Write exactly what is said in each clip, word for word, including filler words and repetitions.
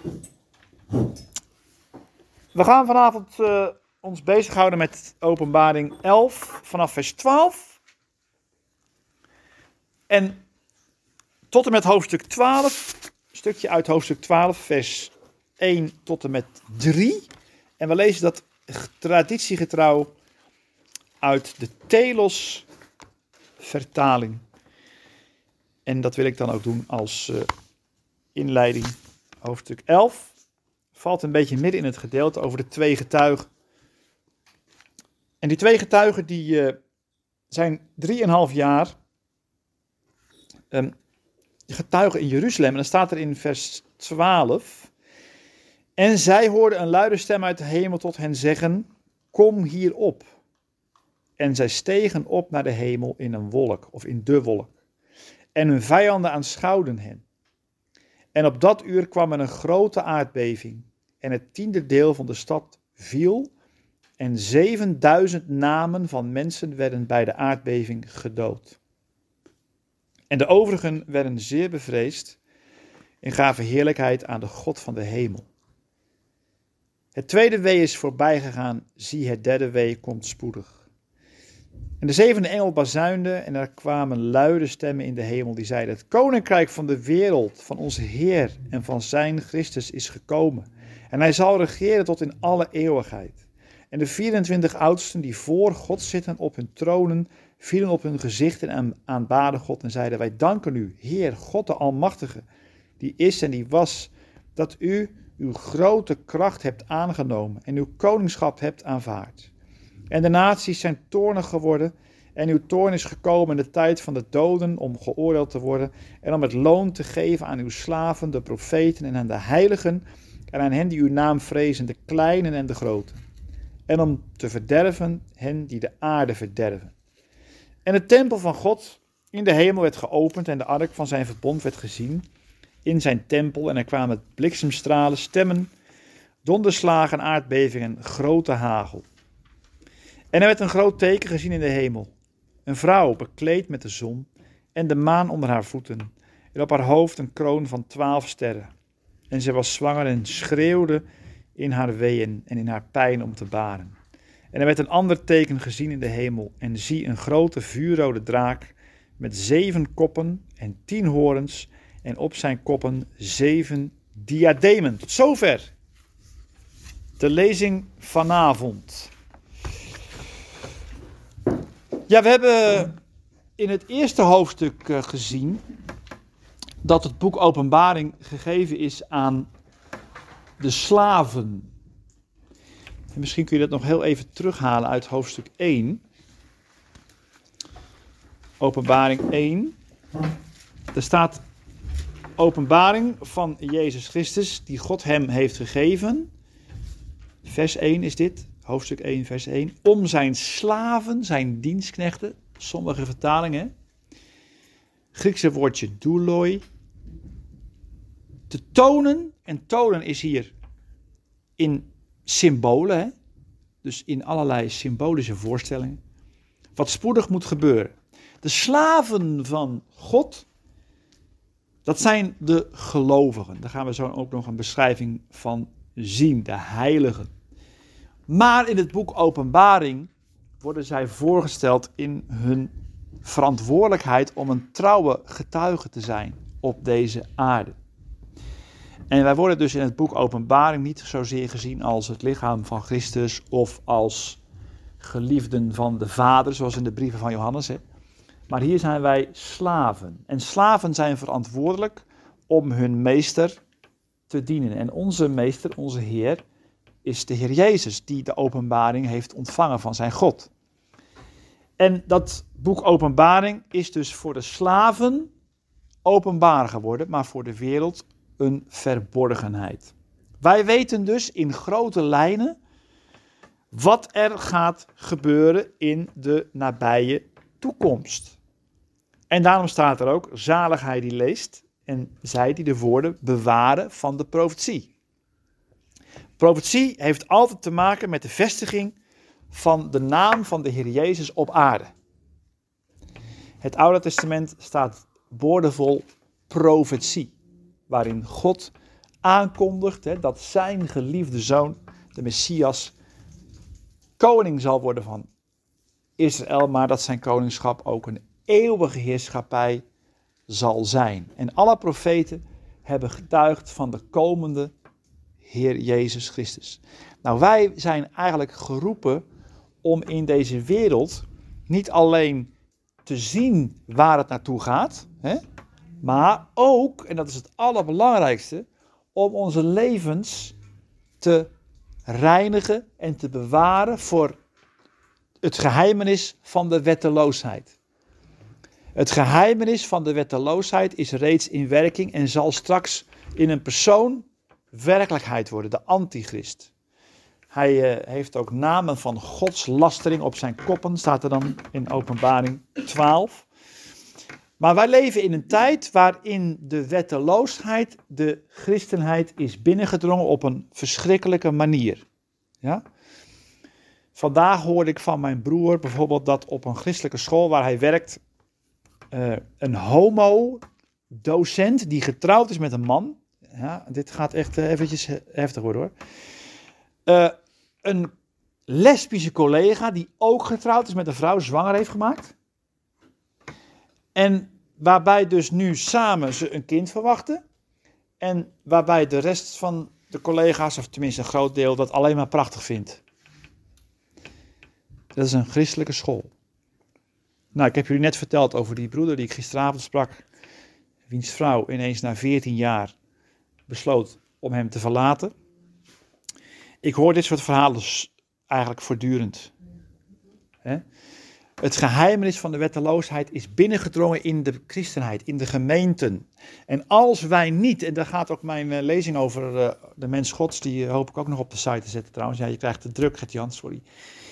We gaan vanavond uh, ons bezighouden met Openbaring elf vanaf vers twaalf. En tot en met hoofdstuk twaalf, een stukje uit hoofdstuk twaalf, vers één tot en met drie. En we lezen dat traditiegetrouw uit de Telos vertaling. En dat wil ik dan ook doen als uh, inleiding. Hoofdstuk elf valt een beetje midden in het gedeelte over de twee getuigen. En die twee getuigen die uh, zijn drieënhalf jaar um, getuigen in Jeruzalem. En dan staat er in vers twaalf. En zij hoorden een luide stem uit de hemel tot hen zeggen: kom hier op. En zij stegen op naar de hemel in een wolk, of in de wolk. En hun vijanden aanschouwden hen. En op dat uur kwam er een grote aardbeving. En het tiende deel van de stad viel. En zevenduizend namen van mensen werden bij de aardbeving gedood. En de overigen werden zeer bevreesd en gaven heerlijkheid aan de God van de hemel. Het tweede wee is voorbij gegaan, zie het derde wee komt spoedig. En de zevende engel bazuinde en er kwamen luide stemmen in de hemel die zeiden: het koninkrijk van de wereld, van onze Heer en van zijn Christus is gekomen. En hij zal regeren tot in alle eeuwigheid. En de vierentwintig oudsten die voor God zitten op hun tronen, vielen op hun gezichten en aanbaden God en zeiden: wij danken u, Heer, God de Almachtige, die is en die was, dat u uw grote kracht hebt aangenomen en uw koningschap hebt aanvaard. En de naties zijn toornig geworden en uw toorn is gekomen in de tijd van de doden om geoordeeld te worden en om het loon te geven aan uw slaven, de profeten en aan de heiligen en aan hen die uw naam vrezen, de kleinen en de groten. En om te verderven hen die de aarde verderven. En de tempel van God in de hemel werd geopend en de ark van zijn verbond werd gezien in zijn tempel. En er kwamen bliksemstralen, stemmen, donderslagen, aardbevingen, grote hagel. En er werd een groot teken gezien in de hemel. Een vrouw bekleed met de zon en de maan onder haar voeten. En op haar hoofd een kroon van twaalf sterren. En zij was zwanger en schreeuwde in haar weeën en in haar pijn om te baren. En er werd een ander teken gezien in de hemel. En zie een grote vuurrode draak met zeven koppen en tien horens. En op zijn koppen zeven diademen. Tot zover de lezing vanavond. Ja, we hebben in het eerste hoofdstuk uh, gezien dat het boek Openbaring gegeven is aan de slaven. En misschien kun je dat nog heel even terughalen uit hoofdstuk één. Openbaring één. Er staat openbaring van Jezus Christus die God hem heeft gegeven. Vers één is dit. Hoofdstuk één, vers één. Om zijn slaven, zijn dienstknechten, sommige vertalingen, Griekse woordje douloi, te tonen. En tonen is hier in symbolen, hè? Dus in allerlei symbolische voorstellingen, wat spoedig moet gebeuren. De slaven van God, dat zijn de gelovigen. Daar gaan we zo ook nog een beschrijving van zien, de heiligen. Maar in het boek Openbaring worden zij voorgesteld in hun verantwoordelijkheid om een trouwe getuige te zijn op deze aarde. En wij worden dus in het boek Openbaring niet zozeer gezien als het lichaam van Christus of als geliefden van de Vader, zoals in de brieven van Johannes. Hè. Maar hier zijn wij slaven. En slaven zijn verantwoordelijk om hun meester te dienen. En onze meester, onze Heer, is de Heer Jezus, die de openbaring heeft ontvangen van zijn God. En dat boek Openbaring is dus voor de slaven openbaar geworden, maar voor de wereld een verborgenheid. Wij weten dus in grote lijnen wat er gaat gebeuren in de nabije toekomst. En daarom staat er ook: zalig hij die leest en zij die de woorden bewaren van de profetie. Profetie heeft altijd te maken met de vestiging van de naam van de Heer Jezus op aarde. Het Oude Testament staat boordevol profetie, waarin God aankondigt, hè, dat zijn geliefde zoon, de Messias, koning zal worden van Israël, maar dat zijn koningschap ook een eeuwige heerschappij zal zijn. En alle profeten hebben getuigd van de komende Heer Jezus Christus. Nou, wij zijn eigenlijk geroepen om in deze wereld niet alleen te zien waar het naartoe gaat, hè, maar ook, en dat is het allerbelangrijkste, om onze levens te reinigen en te bewaren voor het geheimenis van de wetteloosheid. Het geheimenis van de wetteloosheid is reeds in werking en zal straks in een persoon werkelijkheid worden, de antichrist. Hij uh, heeft ook namen van godslastering op zijn koppen, staat er dan in Openbaring twaalf. Maar wij leven in een tijd waarin de wetteloosheid, de christenheid is binnengedrongen op een verschrikkelijke manier. Ja? Vandaag hoorde ik van mijn broer bijvoorbeeld dat op een christelijke school waar hij werkt, uh, een homo-docent die getrouwd is met een man. Ja, dit gaat echt uh, eventjes heftig worden hoor. Uh, een lesbische collega die ook getrouwd is met een vrouw, zwanger heeft gemaakt. En waarbij dus nu samen ze een kind verwachten. En waarbij de rest van de collega's, of tenminste een groot deel, dat alleen maar prachtig vindt. Dat is een christelijke school. Nou, ik heb jullie net verteld over die broeder die ik gisteravond sprak. Wiens vrouw ineens na veertien jaar besloot om hem te verlaten. Ik hoor dit soort verhalen eigenlijk voortdurend. He? Het geheimenis van de wetteloosheid is binnengedrongen in de christenheid, in de gemeenten. En als wij niet, en daar gaat ook mijn uh, lezing over uh, de mens gods, die uh, hoop ik ook nog op de site te zetten trouwens. Ja, je krijgt de druk, Gert-Jan, sorry. Uh,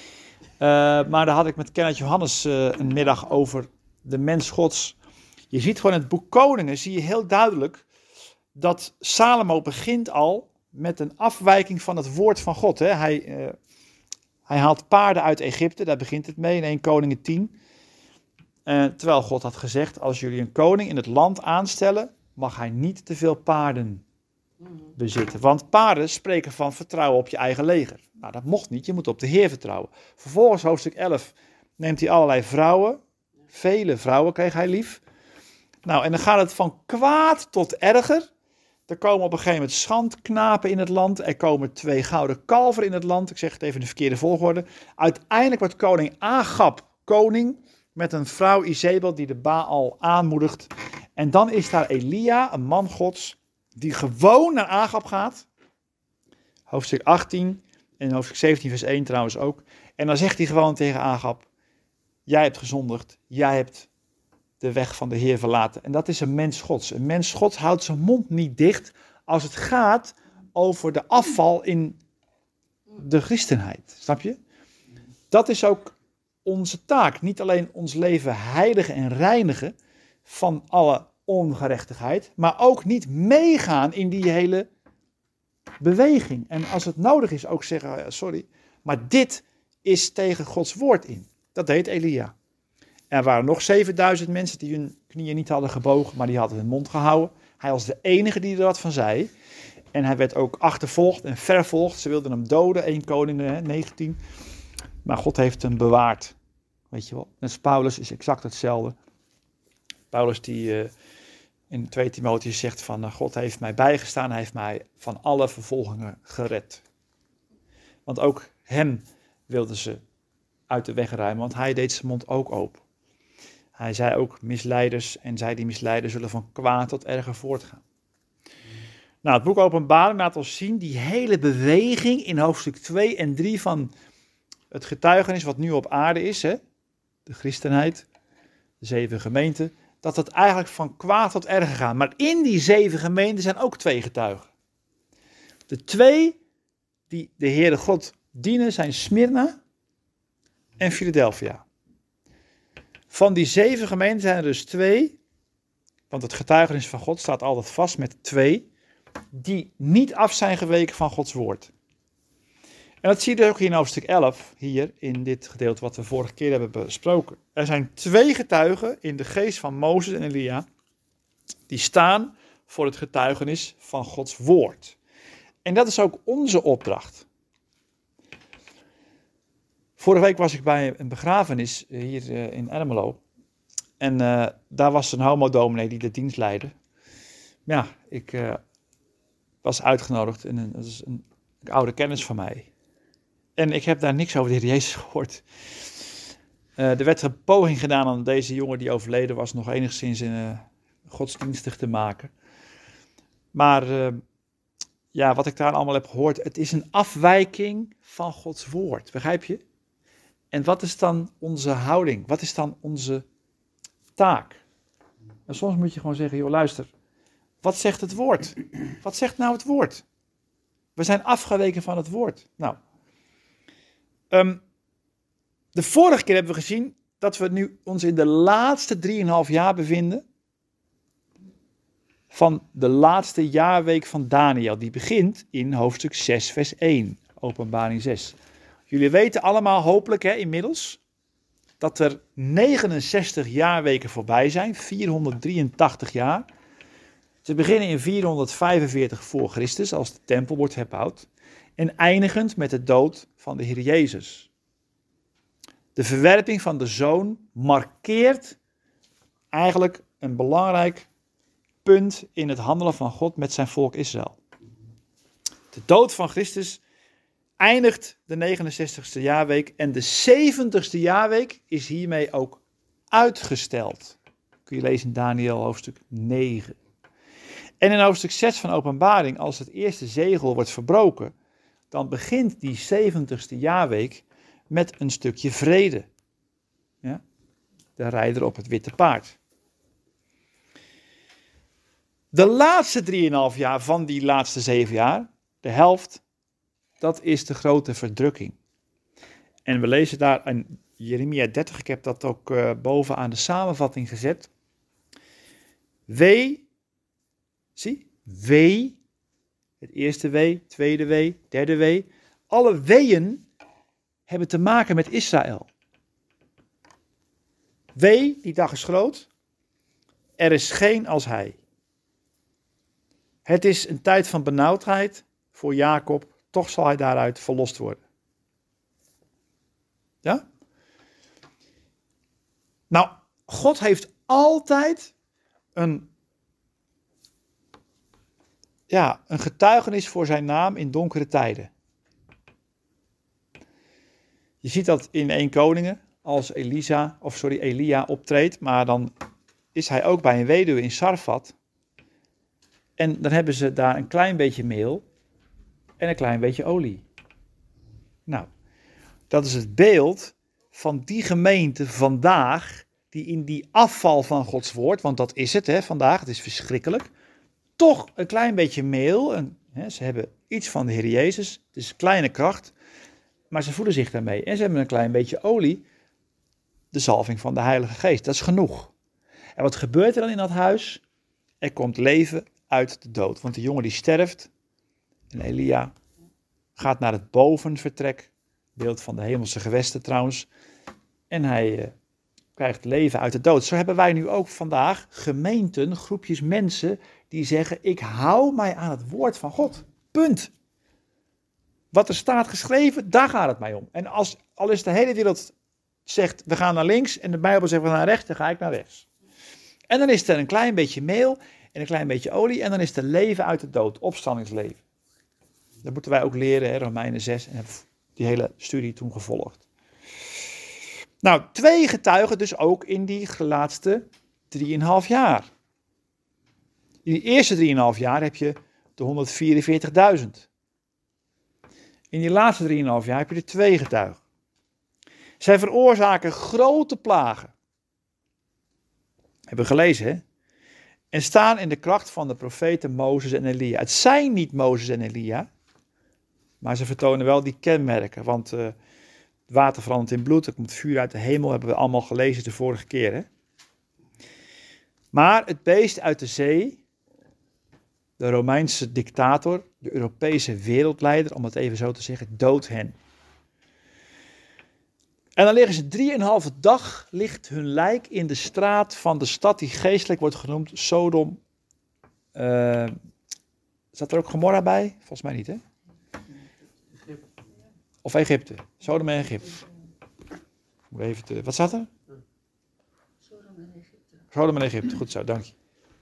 maar daar had ik met Kenneth Johannes uh, een middag over de mens gods. Je ziet gewoon in het boek Koningen, zie je heel duidelijk dat Salomo begint al met een afwijking van het woord van God. Hè. Hij, uh, hij haalt paarden uit Egypte, daar begint het mee in Eerste Koningen tien. Uh, terwijl God had gezegd, als jullie een koning in het land aanstellen, mag hij niet te veel paarden bezitten. Want paarden spreken van vertrouwen op je eigen leger. Nou, dat mocht niet, je moet op de Heer vertrouwen. Vervolgens, hoofdstuk elf, neemt hij allerlei vrouwen. Vele vrouwen kreeg hij lief. Nou, en dan gaat het van kwaad tot erger. Er komen op een gegeven moment schandknapen in het land. Er komen twee gouden kalveren in het land. Ik zeg het even in de verkeerde volgorde. Uiteindelijk wordt koning Agab koning met een vrouw Izebel die de Baal aanmoedigt. En dan is daar Elia, een man gods, die gewoon naar Agab gaat. Hoofdstuk achttien en hoofdstuk zeventien vers één trouwens ook. En dan zegt hij gewoon tegen Agab, jij hebt gezondigd, jij hebt de weg van de Heer verlaten. En dat is een mens gods. Een mens gods houdt zijn mond niet dicht als het gaat over de afval in de christenheid. Snap je? Dat is ook onze taak. Niet alleen ons leven heiligen en reinigen van alle ongerechtigheid, maar ook niet meegaan in die hele beweging. En als het nodig is ook zeggen, sorry, maar dit is tegen Gods woord in. Dat deed Elia. Er waren nog zevenduizend mensen die hun knieën niet hadden gebogen, maar die hadden hun mond gehouden. Hij was de enige die er wat van zei. En hij werd ook achtervolgd en vervolgd. Ze wilden hem doden, Eerste Koningen negentien. Maar God heeft hem bewaard. Weet je wel. En Paulus is exact hetzelfde. Paulus die uh, in Tweede Timotheüs zegt van uh, God heeft mij bijgestaan. Hij heeft mij van alle vervolgingen gered. Want ook hem wilden ze uit de weg ruimen, want hij deed zijn mond ook open. Hij zei ook misleiders en zij die misleiden zullen van kwaad tot erger voortgaan. Nou, het boek Openbaring laat ons zien die hele beweging in hoofdstuk twee en drie van het getuigenis wat nu op aarde is, hè? De christenheid, de zeven gemeenten, dat het eigenlijk van kwaad tot erger gaat. Maar in die zeven gemeenten zijn ook twee getuigen. De twee die de Heere God dienen zijn Smyrna en Philadelphia. Van die zeven gemeenten zijn er dus twee, want het getuigenis van God staat altijd vast met twee, die niet af zijn geweken van Gods woord. En dat zie je ook hier in hoofdstuk elf, hier in dit gedeelte wat we vorige keer hebben besproken. Er zijn twee getuigen in de geest van Mozes en Elia, die staan voor het getuigenis van Gods woord. En dat is ook onze opdracht. Vorige week was ik bij een begrafenis hier in Ermelo. En uh, daar was een homodominee die de dienst leidde. Ja, ik uh, was uitgenodigd en een, dat is een, een oude kennis van mij. En ik heb daar niks over de Heer Jezus gehoord. Uh, er werd een poging gedaan om deze jongen die overleden was nog enigszins in, uh, godsdienstig te maken. Maar uh, ja, wat ik daar allemaal heb gehoord, het is een afwijking van Gods woord. Begrijp je? En wat is dan onze houding? Wat is dan onze taak? En soms moet je gewoon zeggen, joh luister, wat zegt het woord? Wat zegt nou het woord? We zijn afgeweken van het woord. Nou, um, de vorige keer hebben we gezien dat we nu ons in de laatste drieënhalf jaar bevinden van de laatste jaarweek van Daniel. Die begint in hoofdstuk zes vers één, Openbaring zes. Jullie weten allemaal hopelijk hè, inmiddels dat er negenenzestig jaarweken voorbij zijn, vierhonderddrieëntachtig jaar. Ze beginnen in vierhonderdvijfenveertig voor Christus, als de tempel wordt herbouwd, en eindigend met de dood van de Heer Jezus. De verwerping van de Zoon markeert eigenlijk een belangrijk punt in het handelen van God met zijn volk Israël. De dood van Christus eindigt de negenenzestigste jaarweek en de zeventigste jaarweek is hiermee ook uitgesteld. Kun je lezen in Daniel hoofdstuk negen. En in hoofdstuk zes van Openbaring, als het eerste zegel wordt verbroken, dan begint die zeventigste jaarweek met een stukje vrede. Ja? De rijder op het witte paard. De laatste drieënhalf jaar van die laatste zeven jaar, de helft, dat is de grote verdrukking. En we lezen daar in Jeremia dertig, ik heb dat ook uh, boven aan de samenvatting gezet. Wee, zie, wee, het eerste wee, tweede wee, derde wee. Alle weeën hebben te maken met Israël. Wee, die dag is groot, er is geen als hij. Het is een tijd van benauwdheid voor Jacob, toch zal hij daaruit verlost worden. Ja? Nou, God heeft altijd een, ja, een getuigenis voor zijn naam in donkere tijden. Je ziet dat in Eerste Koningen, als Elisa, of sorry, Elia optreedt, maar dan is hij ook bij een weduwe in Sarfat. En dan hebben ze daar een klein beetje meel en een klein beetje olie. Nou, dat is het beeld van die gemeente vandaag, die in die afval van Gods woord, want dat is het hè, vandaag, het is verschrikkelijk, toch een klein beetje meel, en, hè, ze hebben iets van de Heer Jezus, het is kleine kracht, maar ze voeden zich daarmee. En ze hebben een klein beetje olie, de zalving van de Heilige Geest, dat is genoeg. En wat gebeurt er dan in dat huis? Er komt leven uit de dood, want de jongen die sterft, en Elia gaat naar het bovenvertrek, beeld van de hemelse gewesten trouwens, en hij uh, krijgt leven uit de dood. Zo hebben wij nu ook vandaag gemeenten, groepjes mensen die zeggen, ik hou mij aan het woord van God. Punt. Wat er staat geschreven, daar gaat het mij om. En als, al is de hele wereld zegt, we gaan naar links, en de Bijbel zegt, we gaan naar rechts, dan ga ik naar rechts. En dan is er een klein beetje meel en een klein beetje olie, en dan is er leven uit de dood, opstandingsleven. Dat moeten wij ook leren, hè, Romeinen zes, en heb die hele studie toen gevolgd. Nou, twee getuigen dus ook in die laatste drieënhalf jaar. In die eerste drieënhalf jaar heb je de honderdvierenveertigduizend. In die laatste drieënhalf jaar heb je de twee getuigen. Zij veroorzaken grote plagen. Hebben we gelezen, hè? En staan in de kracht van de profeten Mozes en Elia. Het zijn niet Mozes en Elia, maar ze vertonen wel die kenmerken. Want uh, het water verandert in bloed, er komt vuur uit de hemel, hebben we allemaal gelezen de vorige keer. Hè? Maar het beest uit de zee, de Romeinse dictator, de Europese wereldleider, om het even zo te zeggen, doodt hen. En dan liggen ze drieënhalve dag, ligt hun lijk in de straat van de stad die geestelijk wordt genoemd Sodom Uh, zat er ook Gomorra bij? Volgens mij niet, hè? Of Egypte. Sodom en Egypte. Moet even te, wat zat er? Sodom en Egypte. Sodom en Egypte, goed zo, dank je.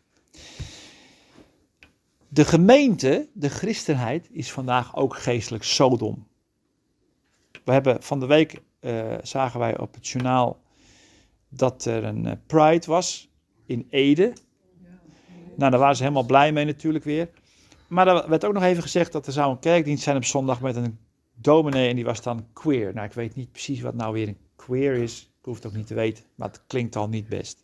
De gemeente, de christenheid, is vandaag ook geestelijk Sodom. We hebben van de week, uh, zagen wij op het journaal, dat er een uh, Pride was in Ede. Nou, daar waren ze helemaal blij mee natuurlijk weer. Maar er werd ook nog even gezegd dat er zou een kerkdienst zijn op zondag met een dominee en die was dan queer. Nou, ik weet niet precies wat nou weer een queer is. Ik hoef het ook niet te weten, maar het klinkt al niet best.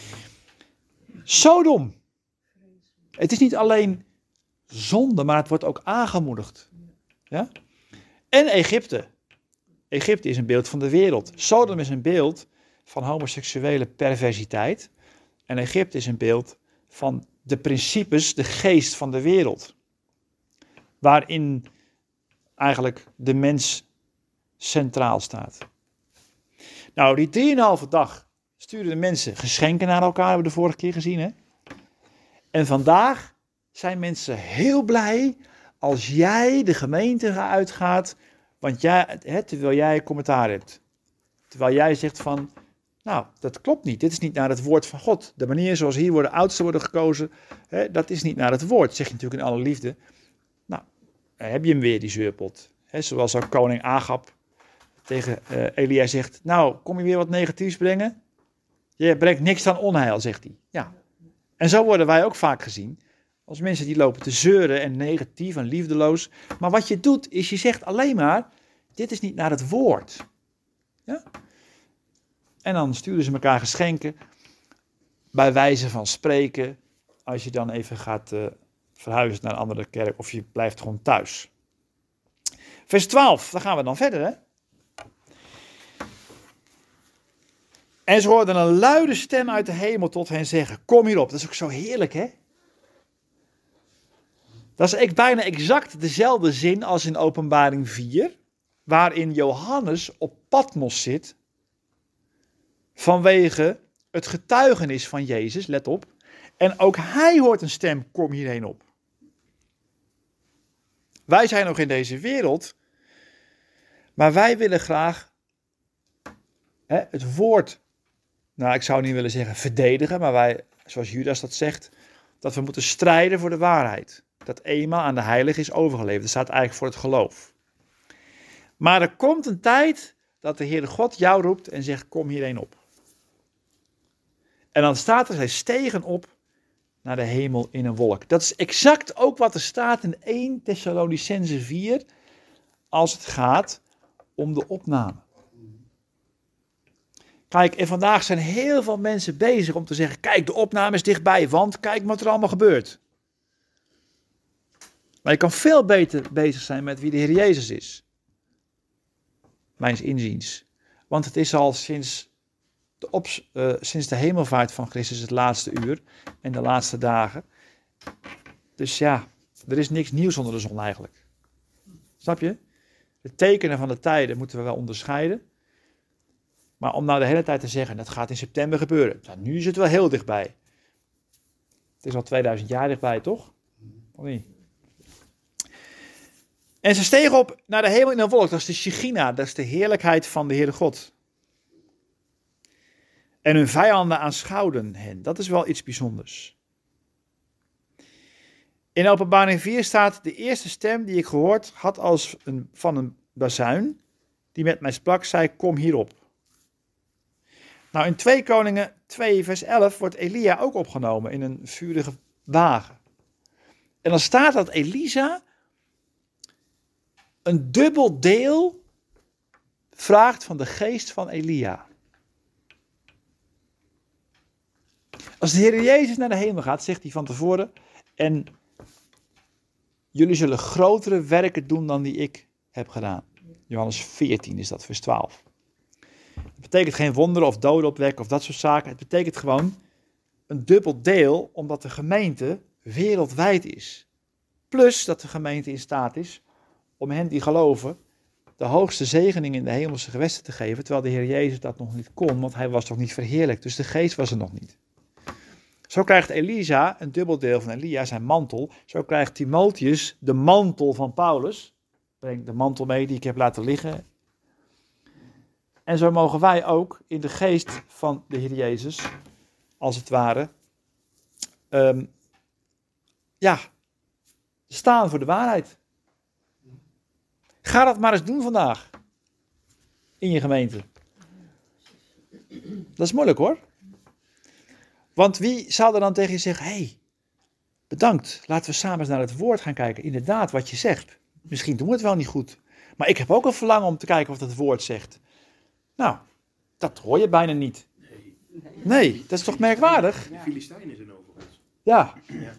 Sodom. Het is niet alleen zonde, maar het wordt ook aangemoedigd. Ja? En Egypte. Egypte is een beeld van de wereld. Sodom is een beeld van homoseksuele perversiteit. En Egypte is een beeld van de principes, de geest van de wereld. Waarin eigenlijk de mens centraal staat. Nou, die drieënhalve dag sturen de mensen geschenken naar elkaar, hebben we de vorige keer gezien, hè? En vandaag zijn mensen heel blij als jij de gemeente uitgaat, want jij, hè, terwijl jij commentaar hebt. Terwijl jij zegt van, nou, dat klopt niet. Dit is niet naar het woord van God. De manier zoals hier worden oudsten worden gekozen, hè, dat is niet naar het woord. Zeg je natuurlijk in alle liefde. Nou, dan heb je hem weer, die zeurpot. Hè, zoals ook koning Agab tegen uh, Elia zegt, nou, kom je weer wat negatiefs brengen? Je brengt niks aan onheil, zegt hij. Ja. En zo worden wij ook vaak gezien. Als mensen die lopen te zeuren en negatief en liefdeloos. Maar wat je doet, is je zegt alleen maar, dit is niet naar het woord. Ja? En dan sturen ze elkaar geschenken. Bij wijze van spreken. Als je dan even gaat uh, verhuizen naar een andere kerk. Of je blijft gewoon thuis. Vers twaalf, daar gaan we dan verder, hè. En ze hoorden een luide stem uit de hemel tot hen zeggen, kom hierop. Dat is ook zo heerlijk, hè? Dat is echt bijna exact dezelfde zin als in Openbaring vier, waarin Johannes op Patmos zit, vanwege het getuigenis van Jezus, let op. En ook hij hoort een stem, kom hierheen op. Wij zijn nog in deze wereld, maar wij willen graag hè, het woord, nou ik zou niet willen zeggen verdedigen, maar wij, zoals Judas dat zegt, dat we moeten strijden voor de waarheid. Dat eenmaal aan de heilige is overgeleverd. Dat staat eigenlijk voor het geloof. Maar er komt een tijd dat de Heere God jou roept en zegt, kom hierheen op. En dan staat er, zij stegen op naar de hemel in een wolk. Dat is exact ook wat er staat in eerste Thessalonicenzen vier, als het gaat om de opname. Kijk, en vandaag zijn heel veel mensen bezig om te zeggen, kijk, de opname is dichtbij, want kijk wat er allemaal gebeurt. Maar je kan veel beter bezig zijn met wie de Heer Jezus is. Mijns inziens. Want het is al sinds de, op, uh, sinds de hemelvaart van Christus het laatste uur en de laatste dagen. Dus ja, er is niks nieuws onder de zon eigenlijk. Snap je? De tekenen van de tijden moeten we wel onderscheiden. Maar om nou de hele tijd te zeggen, dat gaat in september gebeuren. Nou, nu is het wel heel dichtbij. Het is al tweeduizend jaar dichtbij, toch? Of niet? En ze stegen op naar de hemel in een wolk. Dat is de Shechina, dat is de heerlijkheid van de Heere God. En hun vijanden aanschouwden hen. Dat is wel iets bijzonders. In Openbaring vier staat, de eerste stem die ik gehoord had als een, van een bazuin, die met mij sprak, zei, kom hierop. Nou, in twee Koningen twee vers elf wordt Elia ook opgenomen in een vurige wagen. En dan staat dat Elisa een dubbel deel vraagt van de geest van Elia. Als de Heer Jezus naar de hemel gaat, zegt hij van tevoren, en jullie zullen grotere werken doen dan die ik heb gedaan. Johannes veertien is dat, vers twaalf. Het betekent geen wonderen of doden opwekken of dat soort zaken. Het betekent gewoon een dubbel deel, omdat de gemeente wereldwijd is. Plus dat de gemeente in staat is om hen die geloven de hoogste zegening in de hemelse gewesten te geven, terwijl de Heer Jezus dat nog niet kon, want hij was nog niet verheerlijkt. Dus de geest was er nog niet. Zo krijgt Elisa een dubbel deel van Elia, zijn mantel. Zo krijgt Timotheus de mantel van Paulus. Breng de mantel mee die ik heb laten liggen. En zo mogen wij ook in de geest van de Heer Jezus, als het ware, um, ja, staan voor de waarheid. Ga dat maar eens doen vandaag. In je gemeente. Dat is moeilijk hoor. Want wie zou er dan tegen je zeggen, hé, hey, bedankt, laten we samen eens naar het woord gaan kijken. Inderdaad, wat je zegt. Misschien doen we het wel niet goed. Maar ik heb ook een verlangen om te kijken wat het woord zegt. Nou, dat hoor je bijna niet. Nee, dat is toch merkwaardig? De Filistijnen zijn over ons. Ja. Ja.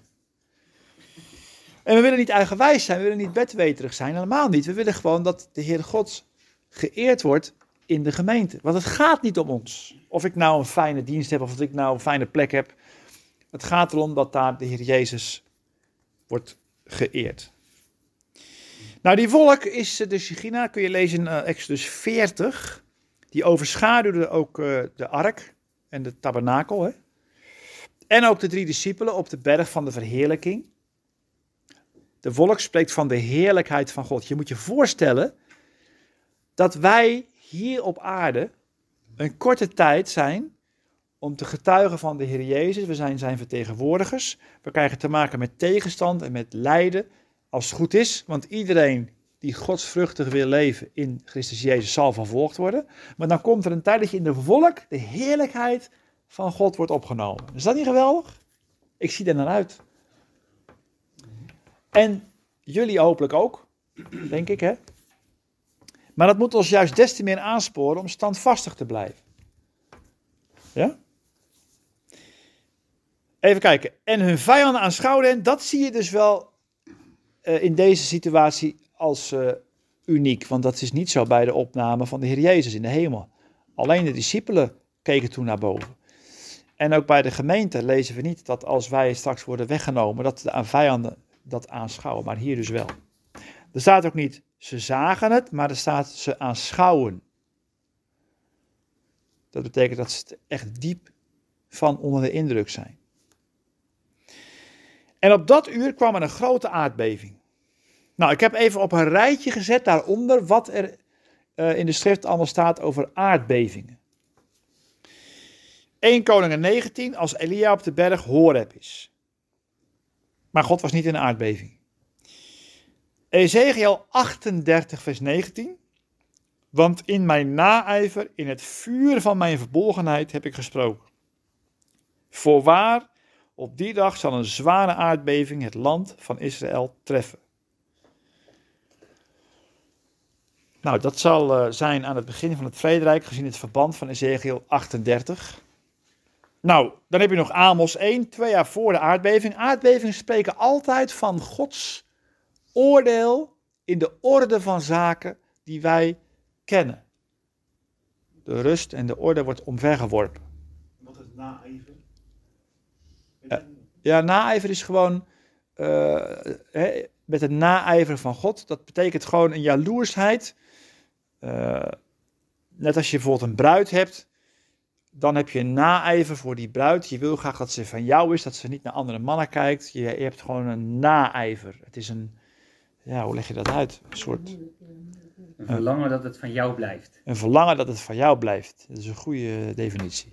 En we willen niet eigenwijs zijn, we willen niet bedweterig zijn, helemaal niet. We willen gewoon dat de Heer God geëerd wordt in de gemeente. Want het gaat niet om ons. Of ik nou een fijne dienst heb, of dat ik nou een fijne plek heb. Het gaat erom dat daar de Heer Jezus wordt geëerd. Nou, die wolk is de Shechina, kun je lezen in uh, Exodus veertig. Die overschaduwde ook uh, de ark en de tabernakel. Hè? En ook de drie discipelen op de berg van de verheerlijking. De wolk spreekt van de heerlijkheid van God. Je moet je voorstellen dat wij hier op aarde een korte tijd zijn om te getuigen van de Heer Jezus. We zijn zijn vertegenwoordigers. We krijgen te maken met tegenstand en met lijden, als het goed is. Want iedereen die godsvruchtig wil leven in Christus Jezus zal vervolgd worden. Maar dan komt er een tijd dat je in de wolk de heerlijkheid van God wordt opgenomen. Is dat niet geweldig? Ik zie er naar uit. En jullie hopelijk ook, denk ik, hè? Maar dat moet ons juist des te meer aansporen om standvastig te blijven. Ja? Even kijken. En hun vijanden aanschouwden hen, dat zie je dus wel uh, in deze situatie als uh, uniek. Want dat is niet zo bij de opname van de Heer Jezus in de hemel. Alleen de discipelen keken toen naar boven. En ook bij de gemeente lezen we niet dat als wij straks worden weggenomen, dat de vijanden dat aanschouwen. Maar hier dus wel. Er staat ook niet, ze zagen het, maar er staat, ze aanschouwen. Dat betekent dat ze echt diep van onder de indruk zijn. En op dat uur kwam er een grote aardbeving. Nou, ik heb even op een rijtje gezet daaronder wat er uh, in de schrift allemaal staat over aardbevingen. Eerste Koningen negentien, als Elia op de berg Horeb is. Maar God was niet in een aardbeving. Ezekiel achtendertig, vers negentien. Want in mijn naijver, in het vuur van mijn verbolgenheid heb ik gesproken. Voorwaar, op die dag zal een zware aardbeving het land van Israël treffen. Nou, dat zal uh, zijn aan het begin van het vrederijk, gezien het verband van Ezekiel achtendertig. Nou, dan heb je nog Amos één, twee jaar voor de aardbeving. Aardbevingen spreken altijd van Gods oordeel in de orde van zaken die wij kennen. De rust en de orde wordt omvergeworpen. Wat is naijver? Ja, ja, naijver is gewoon uh, he, met het naijveren van God. Dat betekent gewoon een jaloersheid. Uh, net als je bijvoorbeeld een bruid hebt, dan heb je een naijver voor die bruid. Je wil graag dat ze van jou is, dat ze niet naar andere mannen kijkt. Je, je hebt gewoon een naijver. Het is een, ja, hoe leg je dat uit? Een soort... Een verlangen dat het van jou blijft. Een verlangen dat het van jou blijft. Dat is een goede definitie.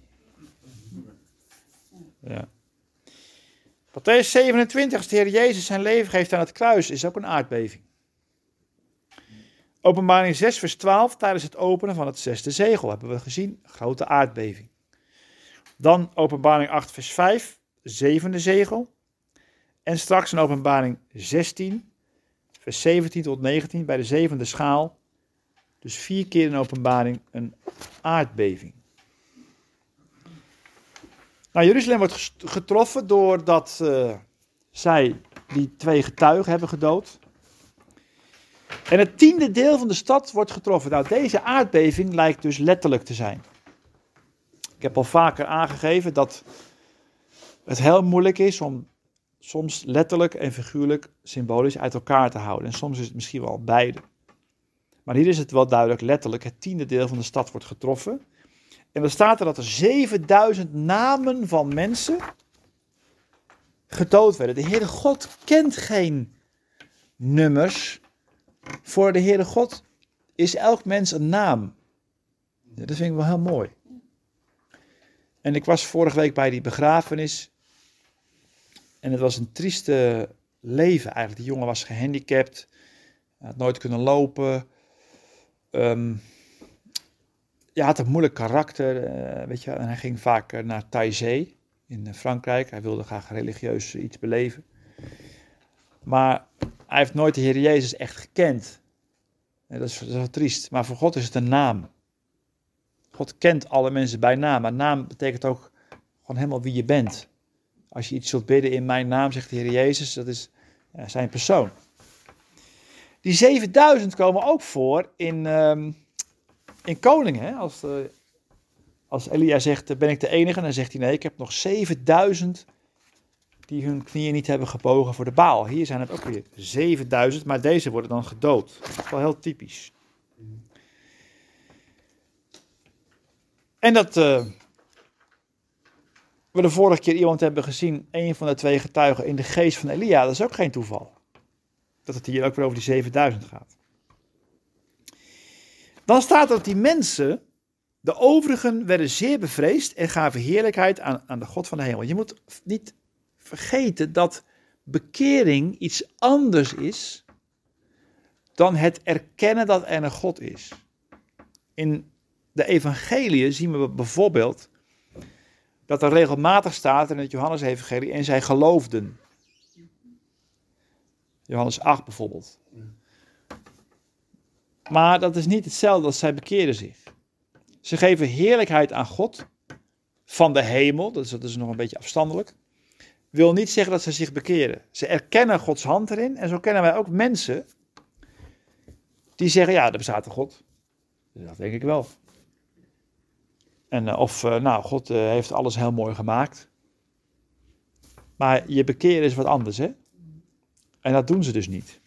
Ja. Mattheüs zevenentwintig, als de Heer Jezus zijn leven geeft aan het kruis, is ook een aardbeving. Openbaring zes, vers twaalf, tijdens het openen van het zesde zegel, hebben we gezien, grote aardbeving. Dan Openbaring acht, vers vijf, zevende zegel. En straks in Openbaring zestien, vers zeventien tot negentien, bij de zevende schaal. Dus vier keer in Openbaring een aardbeving. Nou, Jeruzalem wordt getroffen doordat uh, zij die twee getuigen hebben gedood. En het tiende deel van de stad wordt getroffen. Nou, deze aardbeving lijkt dus letterlijk te zijn. Ik heb al vaker aangegeven dat het heel moeilijk is om soms letterlijk en figuurlijk symbolisch uit elkaar te houden. En soms is het misschien wel beide. Maar hier is het wel duidelijk letterlijk. Het tiende deel van de stad wordt getroffen. En dan staat er dat er zevenduizend namen van mensen gedood werden. De Heere God kent geen nummers. Voor de Heere God is elk mens een naam. Ja, dat vind ik wel heel mooi. En ik was vorige week bij die begrafenis. En het was een trieste leven eigenlijk. Die jongen was gehandicapt. Hij had nooit kunnen lopen. Um, ja, had een moeilijk karakter. Uh, weet je, en hij ging vaak uh, naar Taizé in uh, Frankrijk. Hij wilde graag religieus uh, iets beleven. Maar hij heeft nooit de Heer Jezus echt gekend. Ja, dat, is, dat is wel triest. Maar voor God is het een naam. God kent alle mensen bij naam. Maar naam betekent ook gewoon helemaal wie je bent. Als je iets zult bidden in mijn naam, zegt de Heer Jezus, dat is ja, zijn persoon. Die zevenduizend komen ook voor in, um, in Koningen. Hè? Als, uh, als Elia zegt, ben ik de enige? Dan zegt hij, nee, ik heb nog zevenduizend die hun knieën niet hebben gebogen voor de Baal. Hier zijn het ook weer zevenduizend, maar deze worden dan gedood. Dat is wel heel typisch. En dat uh, we de vorige keer iemand hebben gezien, een van de twee getuigen in de geest van Elia, dat is ook geen toeval. Dat het hier ook weer over die zevenduizend gaat. Dan staat er dat die mensen, de overigen, werden zeer bevreesd en gaven heerlijkheid aan, aan de God van de hemel. Je moet niet vergeten dat bekering iets anders is dan het erkennen dat er een God is. In de evangeliën zien we bijvoorbeeld dat er regelmatig staat in het Johannes-evangelie en zij geloofden. Johannes acht bijvoorbeeld. Maar dat is niet hetzelfde als zij bekeerden zich. Ze geven heerlijkheid aan God van de hemel, dat is, dat is nog een beetje afstandelijk. Wil niet zeggen dat ze zich bekeren. Ze erkennen Gods hand erin en zo kennen wij ook mensen die zeggen, ja, er bestaat een God. Dat denk ik wel. En uh, of, uh, nou, God uh, heeft alles heel mooi gemaakt. Maar je bekeren is wat anders, hè? En dat doen ze dus niet.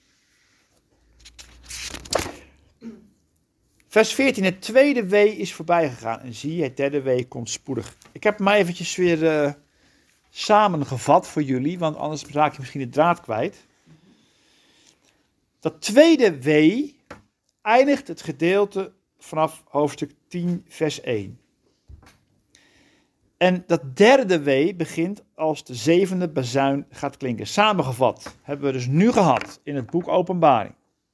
Vers veertien, het tweede wee is voorbij gegaan. En zie, het derde wee komt spoedig. Ik heb hem eventjes weer uh, samengevat voor jullie, want anders raak je misschien de draad kwijt. Dat tweede wee eindigt het gedeelte vanaf hoofdstuk tien, vers één. En dat derde wee begint als de zevende bazuin gaat klinken. Samengevat hebben we dus nu gehad in het boek Openbaring.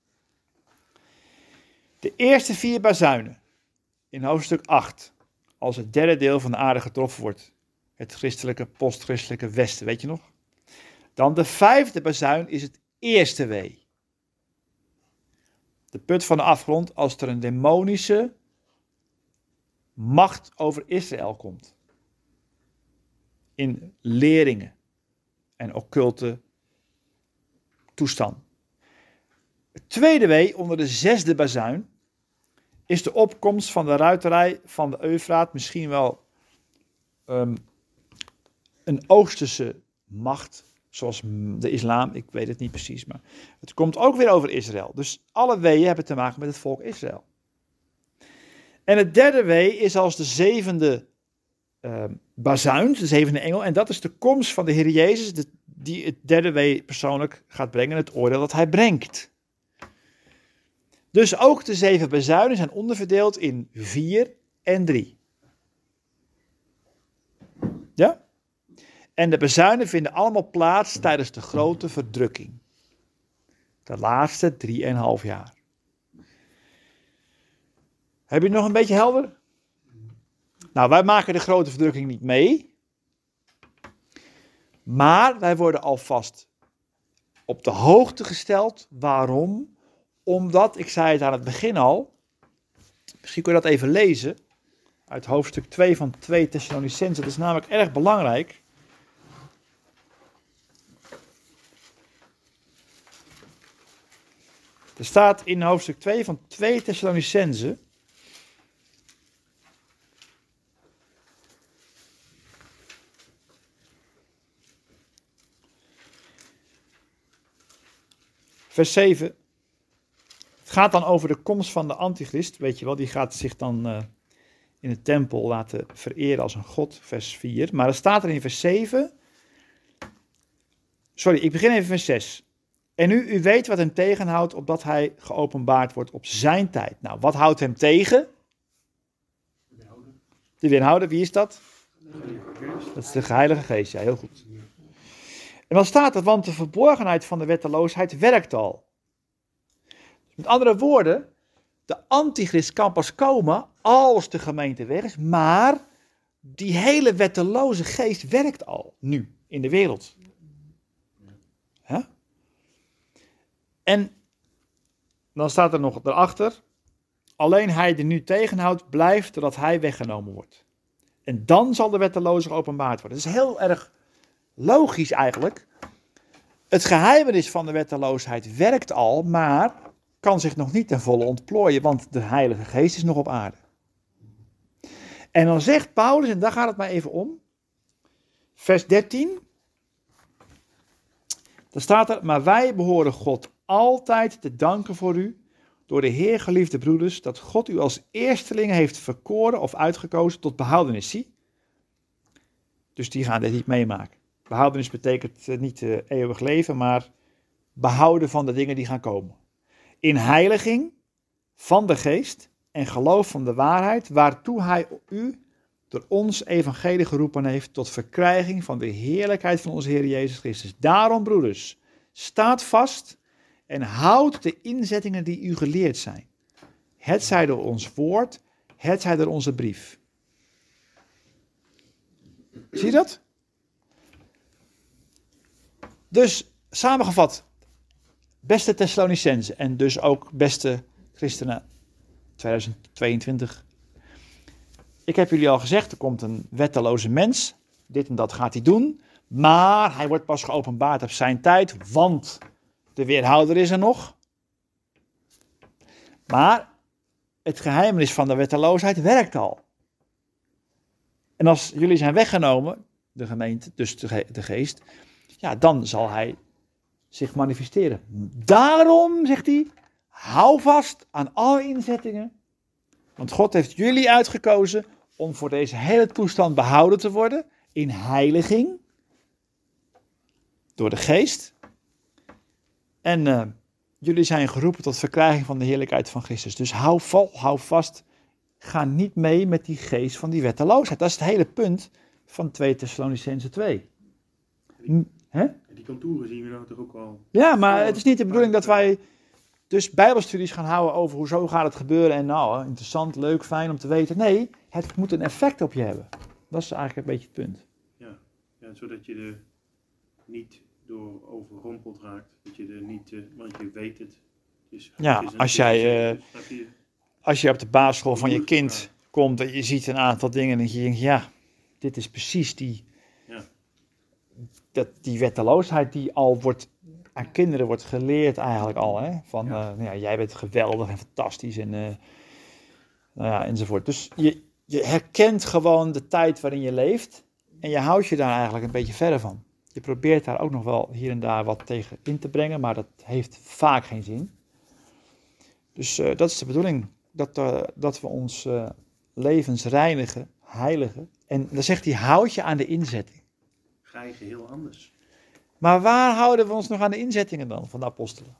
De eerste vier bazuinen in hoofdstuk acht, als het derde deel van de aarde getroffen wordt. Het christelijke, postchristelijke Westen, weet je nog? Dan de vijfde bazuin is het eerste wee. De put van de afgrond als er een demonische macht over Israël komt. In leringen en occulte toestand. Het tweede wee onder de zesde bazuin is de opkomst van de ruiterij van de Eufraat, misschien wel um, een Oosterse macht, zoals de islam, ik weet het niet precies, maar het komt ook weer over Israël. Dus alle weeën hebben te maken met het volk Israël. En het derde wee is als de zevende uh, bazuin, de zevende engel, en dat is de komst van de Heer Jezus, de, die het derde wee persoonlijk gaat brengen, het oordeel dat hij brengt. Dus ook de zeven bazuinen zijn onderverdeeld in vier en drie. Ja? En de bazuinen vinden allemaal plaats tijdens de grote verdrukking. De laatste drieënhalf jaar. Heb je het nog een beetje helder? Nou, wij maken de grote verdrukking niet mee. Maar wij worden alvast op de hoogte gesteld. Waarom? Omdat, ik zei het aan het begin al, misschien kun je dat even lezen, uit hoofdstuk twee van twee Thessalonicenzen, dat is namelijk erg belangrijk. Er staat in hoofdstuk twee van twee Thessalonicenzen, vers zeven. Het gaat dan over de komst van de antichrist, weet je wel, die gaat zich dan uh, in de tempel laten vereren als een god, vers vier. Maar er staat er in vers zeven, Sorry, ik begin even vers zes. En nu, u weet wat hem tegenhoudt, opdat hij geopenbaard wordt op zijn tijd. Nou, wat houdt hem tegen? Weerhouden. De weerhouder, wie is dat? Geest. Dat is de Heilige Geest, ja, heel goed. En dan staat er, want de verborgenheid van de wetteloosheid werkt al. Met andere woorden, de antichrist kan pas komen als de gemeente weg is, maar die hele wetteloze geest werkt al, nu, in de wereld. Huh? En dan staat er nog erachter, alleen hij die nu tegenhoudt, blijft totdat hij weggenomen wordt. En dan zal de wetteloze geopenbaard worden. Dat is heel erg logisch eigenlijk. Het geheimenis van de wetteloosheid werkt al, maar kan zich nog niet ten volle ontplooien, want de Heilige Geest is nog op aarde. En dan zegt Paulus, en daar gaat het maar even om, vers dertien, dan staat er, maar wij behoren God altijd te danken voor u, door de Heer geliefde broeders, dat God u als eerstelingen heeft verkoren of uitgekozen tot behoudenis. Zie? Dus die gaan dit niet meemaken. Behoudenis betekent niet uh, eeuwig leven, maar behouden van de dingen die gaan komen. In heiliging van de geest en geloof van de waarheid, waartoe hij u door ons evangelie geroepen heeft tot verkrijging van de heerlijkheid van onze Heer Jezus Christus. Daarom, broeders, staat vast en houd de inzettingen die u geleerd zijn. Het zij door ons woord, het zij door onze brief. Zie je dat? Dus, samengevat, beste Thessalonicenzen en dus ook beste christenen tweeduizend tweeëntwintig. Ik heb jullie al gezegd, er komt een wetteloze mens. Dit en dat gaat hij doen. Maar hij wordt pas geopenbaard op zijn tijd, want de weerhouder is er nog. Maar het geheimenis van de wetteloosheid werkt al. En als jullie zijn weggenomen, de gemeente, dus de, ge- de geest, ja, dan zal hij zich manifesteren. Daarom, zegt hij, hou vast aan alle inzettingen. Want God heeft jullie uitgekozen om voor deze hele toestand behouden te worden in heiliging door de geest. En uh, jullie zijn geroepen tot verkrijging van de heerlijkheid van Christus. Dus hou vol, hou vast. Ga niet mee met die geest van die wetteloosheid. Dat is het hele punt van twee Thessalonicenzen twee. Hè? Die contouren zien we nou toch ook al. Ja, maar het is niet de bedoeling dat wij dus bijbelstudies gaan houden over hoezo gaat het gebeuren. En nou, interessant, leuk, fijn om te weten. Nee, het moet een effect op je hebben. Dat is eigenlijk een beetje het punt. Ja, ja zodat je er niet door overrompeld raakt. Dat je er niet, uh, want je weet het. Dus Ja, het is een- als jij, uh, snap je? als je op de basisschool van je kind komt en je ziet een aantal dingen en je denkt, ja, dit is precies die, Ja. dat, die wetteloosheid die al wordt, aan kinderen wordt geleerd eigenlijk al. Hè? Van, Ja. uh, nou ja, jij bent geweldig en fantastisch en uh, nou ja, enzovoort. Dus je, je herkent gewoon de tijd waarin je leeft en je houdt je daar eigenlijk een beetje verder van. Je probeert daar ook nog wel hier en daar wat tegen in te brengen, maar dat heeft vaak geen zin. Dus uh, dat is de bedoeling, dat, uh, dat we ons uh, levens reinigen, heiligen. En dan zegt hij, houd je aan de inzetting. Ga je geheel anders. Maar waar houden we ons nog aan de inzettingen dan van de apostelen?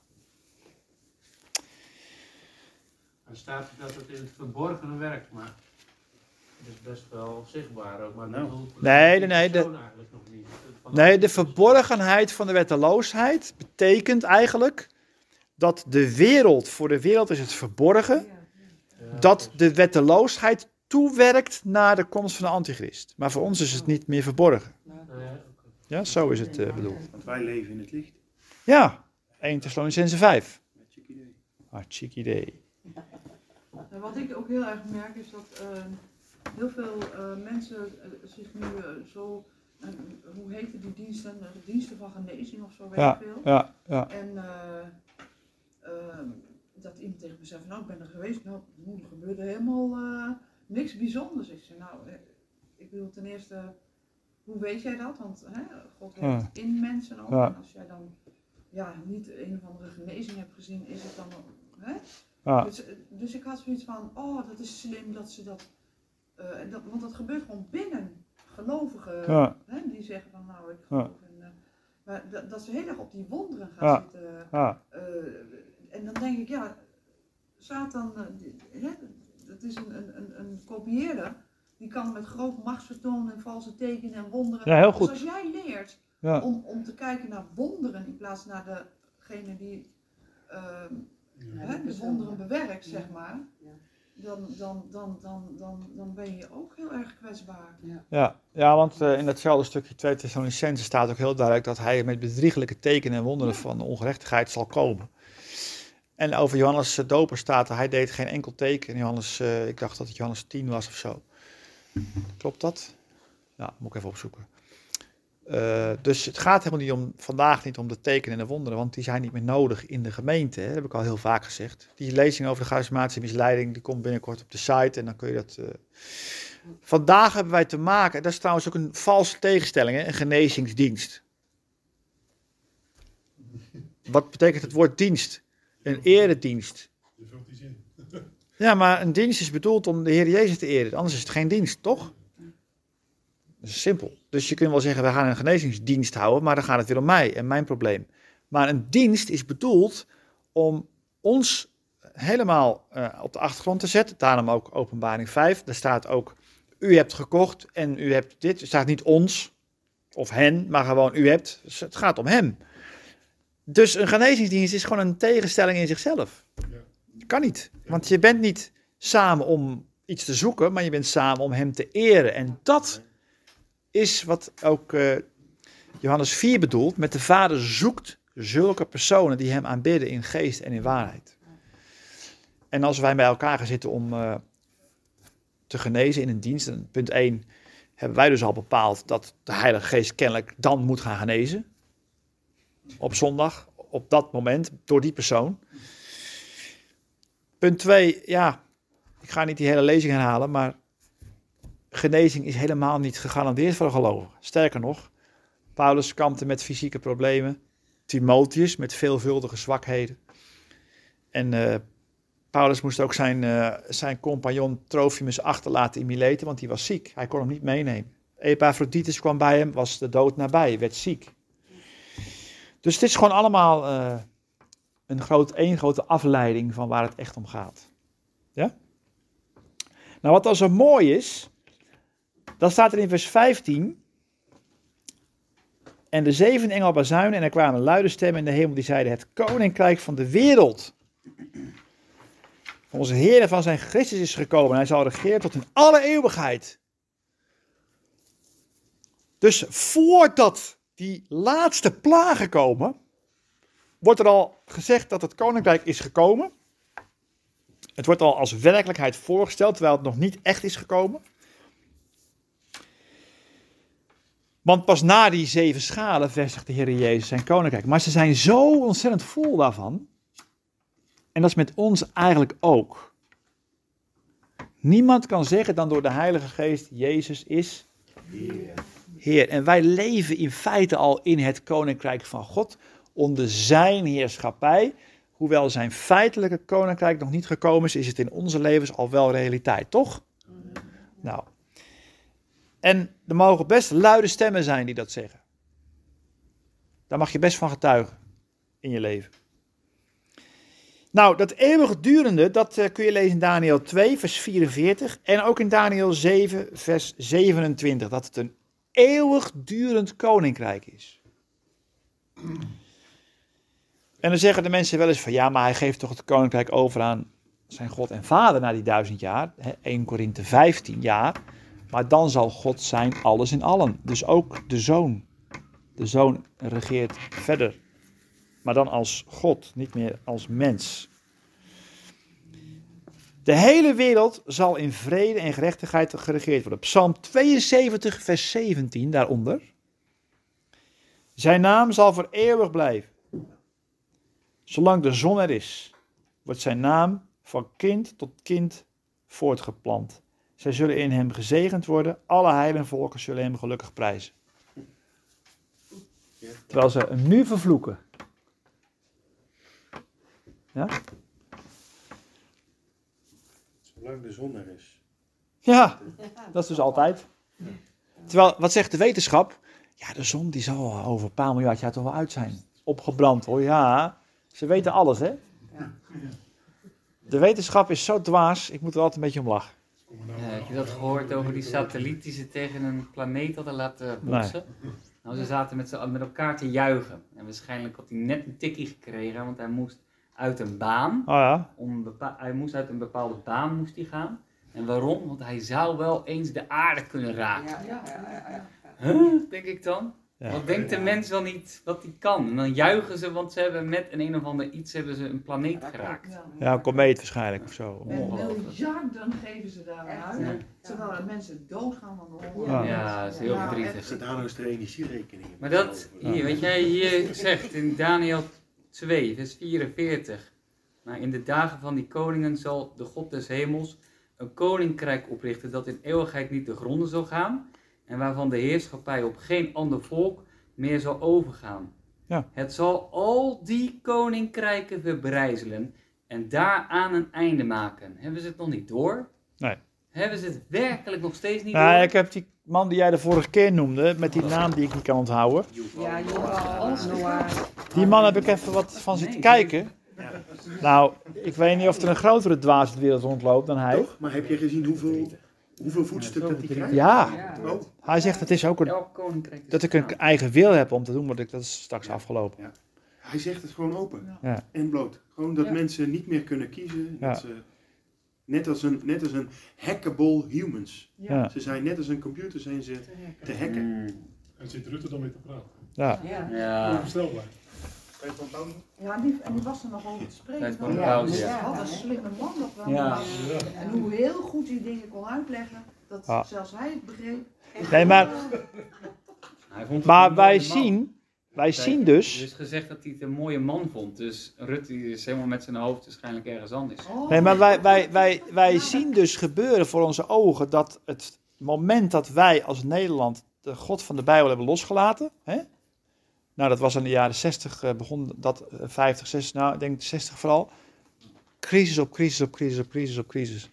Er staat dat het in het verborgene werkt, maar het is best wel zichtbaar ook. Maar Nou. bedoelt Nee, die nee, de- persoon eigenlijk nog niet. Van Nee, de verborgenheid van de wetteloosheid betekent eigenlijk dat de wereld, voor de wereld is het verborgen, Ja, dat de wetteloosheid toewerkt naar de komst van de antichrist. Maar voor ons is het niet meer verborgen. nou ja, oké. Ja, zo is het uh, bedoeld. Want wij leven in het licht. Ja, eerste Thessalonicenzen vijf. Met je idee. Hartstikke idee. En wat ik ook heel erg merk is dat eh, heel veel eh, mensen eh, zich nu eh, zo, eh, hoe heette die diensten, de diensten van genezing of zo, weet Ja, ik veel. ja, ja. En eh, eh, dat iemand tegen me zei van nou ik ben er geweest, nou er gebeurde helemaal eh, niks bijzonders. Ik zei nou, eh, ik bedoel ten eerste, hoe weet jij dat? Want hè, God werkt Ja. in mensen ook. Ja. En als jij dan ja, niet een of andere genezing hebt gezien, is het dan hè? ja. Dus, dus ik had zoiets van, oh dat is slim dat ze dat, eh, en dat want dat gebeurt gewoon binnen gelovigen Ja. hè, die zeggen van nou ik geloof in, eh, Maar dat, dat ze heel erg op die wonderen gaan Ja. zitten. Ja, Uh, en dan denk ik, ja, Satan, uh, die, hè, dat is een, een, een, een kopieerder. Die kan met groot machtsvertoon en valse tekenen en wonderen. ja heel goed. Dus als jij leert Ja. om, om te kijken naar wonderen in plaats naar degene die uh, Ja, hè, de persoon, wonderen ja. bewerkt, Ja. zeg maar. Ja. Dan, dan, dan, dan, dan, dan ben je ook heel erg kwetsbaar. Ja, ja, want uh, in datzelfde stukje twee Thessalonicenzen staat ook heel duidelijk dat hij met bedriegelijke tekenen en wonderen van ongerechtigheid zal komen. En over Johannes de Doper staat, hij deed geen enkel teken. Johannes, uh, ik dacht dat het Johannes tien was of zo. Klopt dat? Ja, moet ik even opzoeken. Uh, dus het gaat helemaal niet om, vandaag niet om de tekenen en de wonderen, want die zijn niet meer nodig in de gemeente. Hè? Dat heb ik al heel vaak gezegd. Die lezing over de charismatische misleiding, die komt binnenkort op de site en dan kun je dat... Uh... Vandaag hebben wij te maken, dat is trouwens ook een valse tegenstelling, hè? Een genezingsdienst. Wat betekent het woord dienst? Een eredienst. Je vult die zin. Ja, maar een dienst is bedoeld om de Heer Jezus te eren, anders is het geen dienst, toch? Dat is simpel. Dus je kunt wel zeggen, we gaan een genezingsdienst houden, maar dan gaat het weer om mij en mijn probleem. Maar een dienst is bedoeld om ons helemaal uh, op de achtergrond te zetten. Daarom ook Openbaring vijf. Daar staat ook, u hebt gekocht en u hebt dit. Er staat niet ons of hen, maar gewoon u hebt. Dus het gaat om hem. Dus een genezingsdienst is gewoon een tegenstelling in zichzelf. Ja. Dat kan niet. Want je bent niet samen om iets te zoeken, maar je bent samen om hem te eren. En dat is wat ook uh, Johannes vier bedoelt, met de Vader zoekt zulke personen die hem aanbidden in geest en in waarheid. En als wij bij elkaar gaan zitten om uh, te genezen in een dienst, en punt één, hebben wij dus al bepaald dat de Heilige Geest kennelijk dan moet gaan genezen. Op zondag, op dat moment, door die persoon. Punt twee, ja, ik ga niet die hele lezing herhalen, maar genezing is helemaal niet gegarandeerd voor een gelovige. Sterker nog, Paulus kampte met fysieke problemen. Timotheus met veelvuldige zwakheden. En uh, Paulus moest ook zijn, uh, zijn compagnon Trophimus achterlaten in Mileten, want die was ziek. Hij kon hem niet meenemen. Epaphroditus kwam bij hem, was de dood nabij, werd ziek. Dus het is gewoon allemaal uh, een groot, één grote afleiding van waar het echt om gaat. Ja? Nou, wat dan zo mooi is, dan staat er in vers vijftien... En de zeven engel bazuinen en er kwamen luide stemmen in de hemel die zeiden, het koninkrijk van de wereld van onze Heer en van zijn Christus is gekomen. En hij zal regeren tot in alle eeuwigheid. Dus voordat die laatste plagen komen, wordt er al gezegd dat het koninkrijk is gekomen. Het wordt al als werkelijkheid voorgesteld, terwijl het nog niet echt is gekomen. Want pas na die zeven schalen vestigt de Heer Jezus zijn koninkrijk. Maar ze zijn zo ontzettend vol daarvan. En dat is met ons eigenlijk ook. Niemand kan zeggen dan door de Heilige Geest, Jezus is Heer. Heer. En wij leven in feite al in het koninkrijk van God, onder zijn heerschappij. Hoewel zijn feitelijke koninkrijk nog niet gekomen is, is het in onze levens al wel realiteit, toch? Nou. En er mogen best luide stemmen zijn die dat zeggen. Daar mag je best van getuigen in je leven. Nou, dat eeuwigdurende, dat uh, kun je lezen in Daniël twee, vers vierenveertig. En ook in Daniël zeven, vers zevenentwintig. Dat het een eeuwigdurend koninkrijk is. En dan zeggen de mensen wel eens van, ja, maar hij geeft toch het koninkrijk over aan zijn God en Vader na die duizend jaar. Hè, Eerste Korinthe vijftien jaar. Maar dan zal God zijn alles in allen. Dus ook de Zoon. De Zoon regeert verder. Maar dan als God, niet meer als mens. De hele wereld zal in vrede en gerechtigheid geregeerd worden. Psalm tweeënzeventig, vers zeventien, daaronder. Zijn naam zal voor eeuwig blijven. Zolang de zon er is, wordt zijn naam van kind tot kind voortgeplant. Zij zullen in hem gezegend worden. Alle heidenvolken zullen hem gelukkig prijzen. Terwijl ze hem nu vervloeken. Ja? Zolang de zon er is. Ja, dat is dus altijd. Terwijl, wat zegt de wetenschap? Ja, de zon die zal over een paar miljard jaar toch wel uit zijn. Opgebrand hoor, ja. Ze weten alles, hè? Ja. De wetenschap is zo dwaas, ik moet er altijd een beetje om lachen. Ja, heb je dat gehoord over die satelliet die ze tegen een planeet hadden laten botsen? Nou, ze zaten met, z'n- met elkaar te juichen. En waarschijnlijk had hij net een tikkie gekregen, want hij moest uit een baan. Oh ja, Om een bepa- hij moest uit een bepaalde baan moest hij gaan. En waarom? Want hij zou wel eens de aarde kunnen raken. Ja, ja, ja, ja, ja. Huh? Denk ik dan. Ja. Wat denkt de mens wel niet wat hij kan? En dan juichen ze, want ze hebben met een een of ander iets hebben ze een planeet geraakt. Ja. ja, een komeet waarschijnlijk of zo. En Ongelooflijk. miljarden geven ze daar aan uit. Ja. Terwijl er mensen doodgaan van de honger. Ja. Ja, dat is heel Ja, verdrietig. echt. Zet daar nou eens de energierekening in. Maar dat, hier, weet jij, hier zegt in Daniel twee, vers vierenveertig. Maar in de dagen van die koningen zal de God des hemels een koninkrijk oprichten dat in eeuwigheid niet te gronden zal gaan. En waarvan de heerschappij op geen ander volk meer zal overgaan. Ja. Het zal al die koninkrijken verbrijzelen en daaraan een einde maken. Hebben ze het nog niet door? Nee. Hebben ze het werkelijk nog steeds niet Nou, door? ik heb die man die jij de vorige keer noemde, met die naam die ik niet kan onthouden. Ja, Johan, Noah. Die man heb ik even wat van zitten Nee. kijken. Nou, ik weet niet of er een grotere dwaas in de wereld rondloopt dan hij. Toch? Maar heb je gezien hoeveel, hoeveel voetstuk dat hij krijgt? Ja, Ja. Oh, hij zegt het is ook een, Elk koninkrijk is dat ik een gedaan. eigen wil heb om te doen, maar dat dat is straks afgelopen. hij zegt het gewoon open. Ja. En bloot. Gewoon dat Ja. mensen niet meer kunnen kiezen. Ja. Dat ze, net, als een, net als een hackable humans. Ja. Ja. Ze zijn net als een computer zijn ze Te hacken. te hacken. Mm. En zit Rutte dan mee te praten? Ja. Ja. Ja. Verstel blijven. Ja, die, en die was er nog over te spreken. Tijd voor een Ja. pauze, Ja, ja. wat een slimme man dat wel. Ja. was. Ja. En hoe heel goed hij dingen kon uitleggen, dat Ja. zelfs hij het begreep. Nee, maar, Hij vond het maar een wij mooie man. zien, wij Kijk, zien Er dus, is gezegd dat hij het een mooie man vond. Dus Rutte is helemaal met zijn hoofd waarschijnlijk ergens anders. Oh. nee, maar wij, wij, wij, wij zien dus gebeuren voor onze ogen dat het moment dat wij als Nederland de God van de Bijbel hebben losgelaten, hè? Nou, dat was in de jaren zestig, eh, begon dat, eh, vijftig, zestig, nou, ik denk zestig vooral. Crisis op crisis op crisis op crisis op crisis.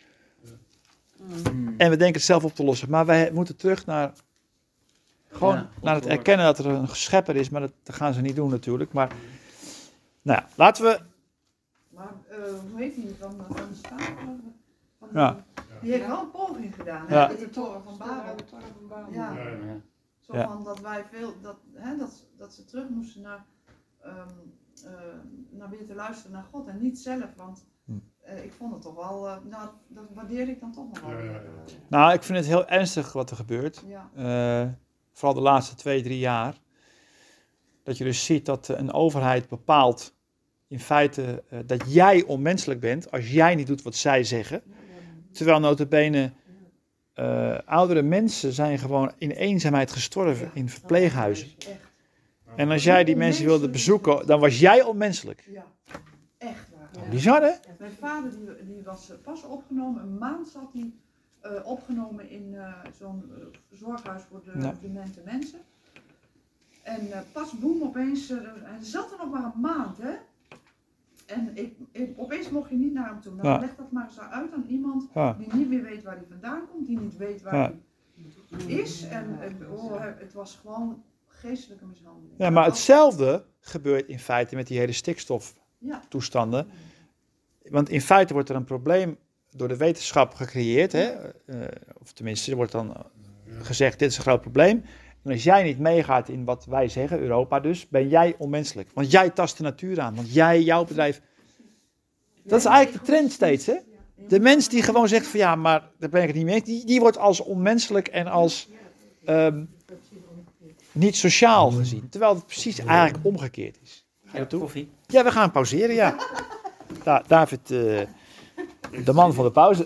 Mm. En we denken het zelf op te lossen. Maar wij moeten terug naar, gewoon Ja, naar het woord. erkennen dat er een schepper is. Maar dat, dat gaan ze niet doen natuurlijk. Maar, nou ja, laten we, Maar uh, hoe heet die van, van de staat? Van de- Ja. Die heeft wel een poging gedaan, hè? Ja. Met de toren van Babel. Ja. Ja, ja. Ja. Zo Ja. van dat wij veel, dat, hè, dat, dat ze terug moesten naar, ehm, eh, naar weer te luisteren naar God en niet zelf, want Hm. eh, ik vond het toch wel, eh, nou, dat waardeer ik dan toch nog wel. Ja, ja, weer. ja. nou, ik vind het heel ernstig wat er gebeurt. Ja. Eh, vooral de laatste twee, drie jaar. Dat je dus ziet dat eh, een overheid bepaalt in feite eh, dat jij onmenselijk bent als jij niet doet wat zij zeggen. Terwijl nota bene eh, oudere mensen zijn gewoon in eenzaamheid gestorven in verpleeghuizen. Echt. En als jij die mensen wilde bezoeken, dan was jij onmenselijk. Ja, echt waar. Bizar, hè? Mijn vader die, die was eh, pas opgenomen, een maand zat hij eh, opgenomen in eh, zo'n eh, zorghuis voor de Ja. demente mensen. En eh, pas boem opeens, eh, hij zat er nog maar een maand hè. En ik, ik- opeens mocht je niet naar hem toe. Nou, Ja. leg dat maar eens uit aan iemand Ja. die niet meer weet waar hij vandaan komt, die niet weet waar Ja. hij is. En eh, oh, het was gewoon geestelijke mishandeling. Ja, maar hetzelfde gebeurt in feite met die hele Ja. stikstoftoestanden. Want in feite wordt er een probleem door de wetenschap gecreëerd. Hè? Eh, of tenminste, er wordt dan gezegd, dit is een groot probleem. En als jij niet meegaat in wat wij zeggen, Europa dus, ben jij onmenselijk. Want jij tast de natuur aan. Want jij, jouw bedrijf... Dat is eigenlijk de trend steeds, hè? De mens die gewoon zegt van ja, maar daar ben ik het niet mee eens, die, die wordt als onmenselijk en als ehm, niet sociaal gezien. Terwijl het precies eigenlijk omgekeerd is. Ga je Ja, naartoe? koffie. Ja, we gaan pauzeren, ja. Da- David, eh, de man van de pauze.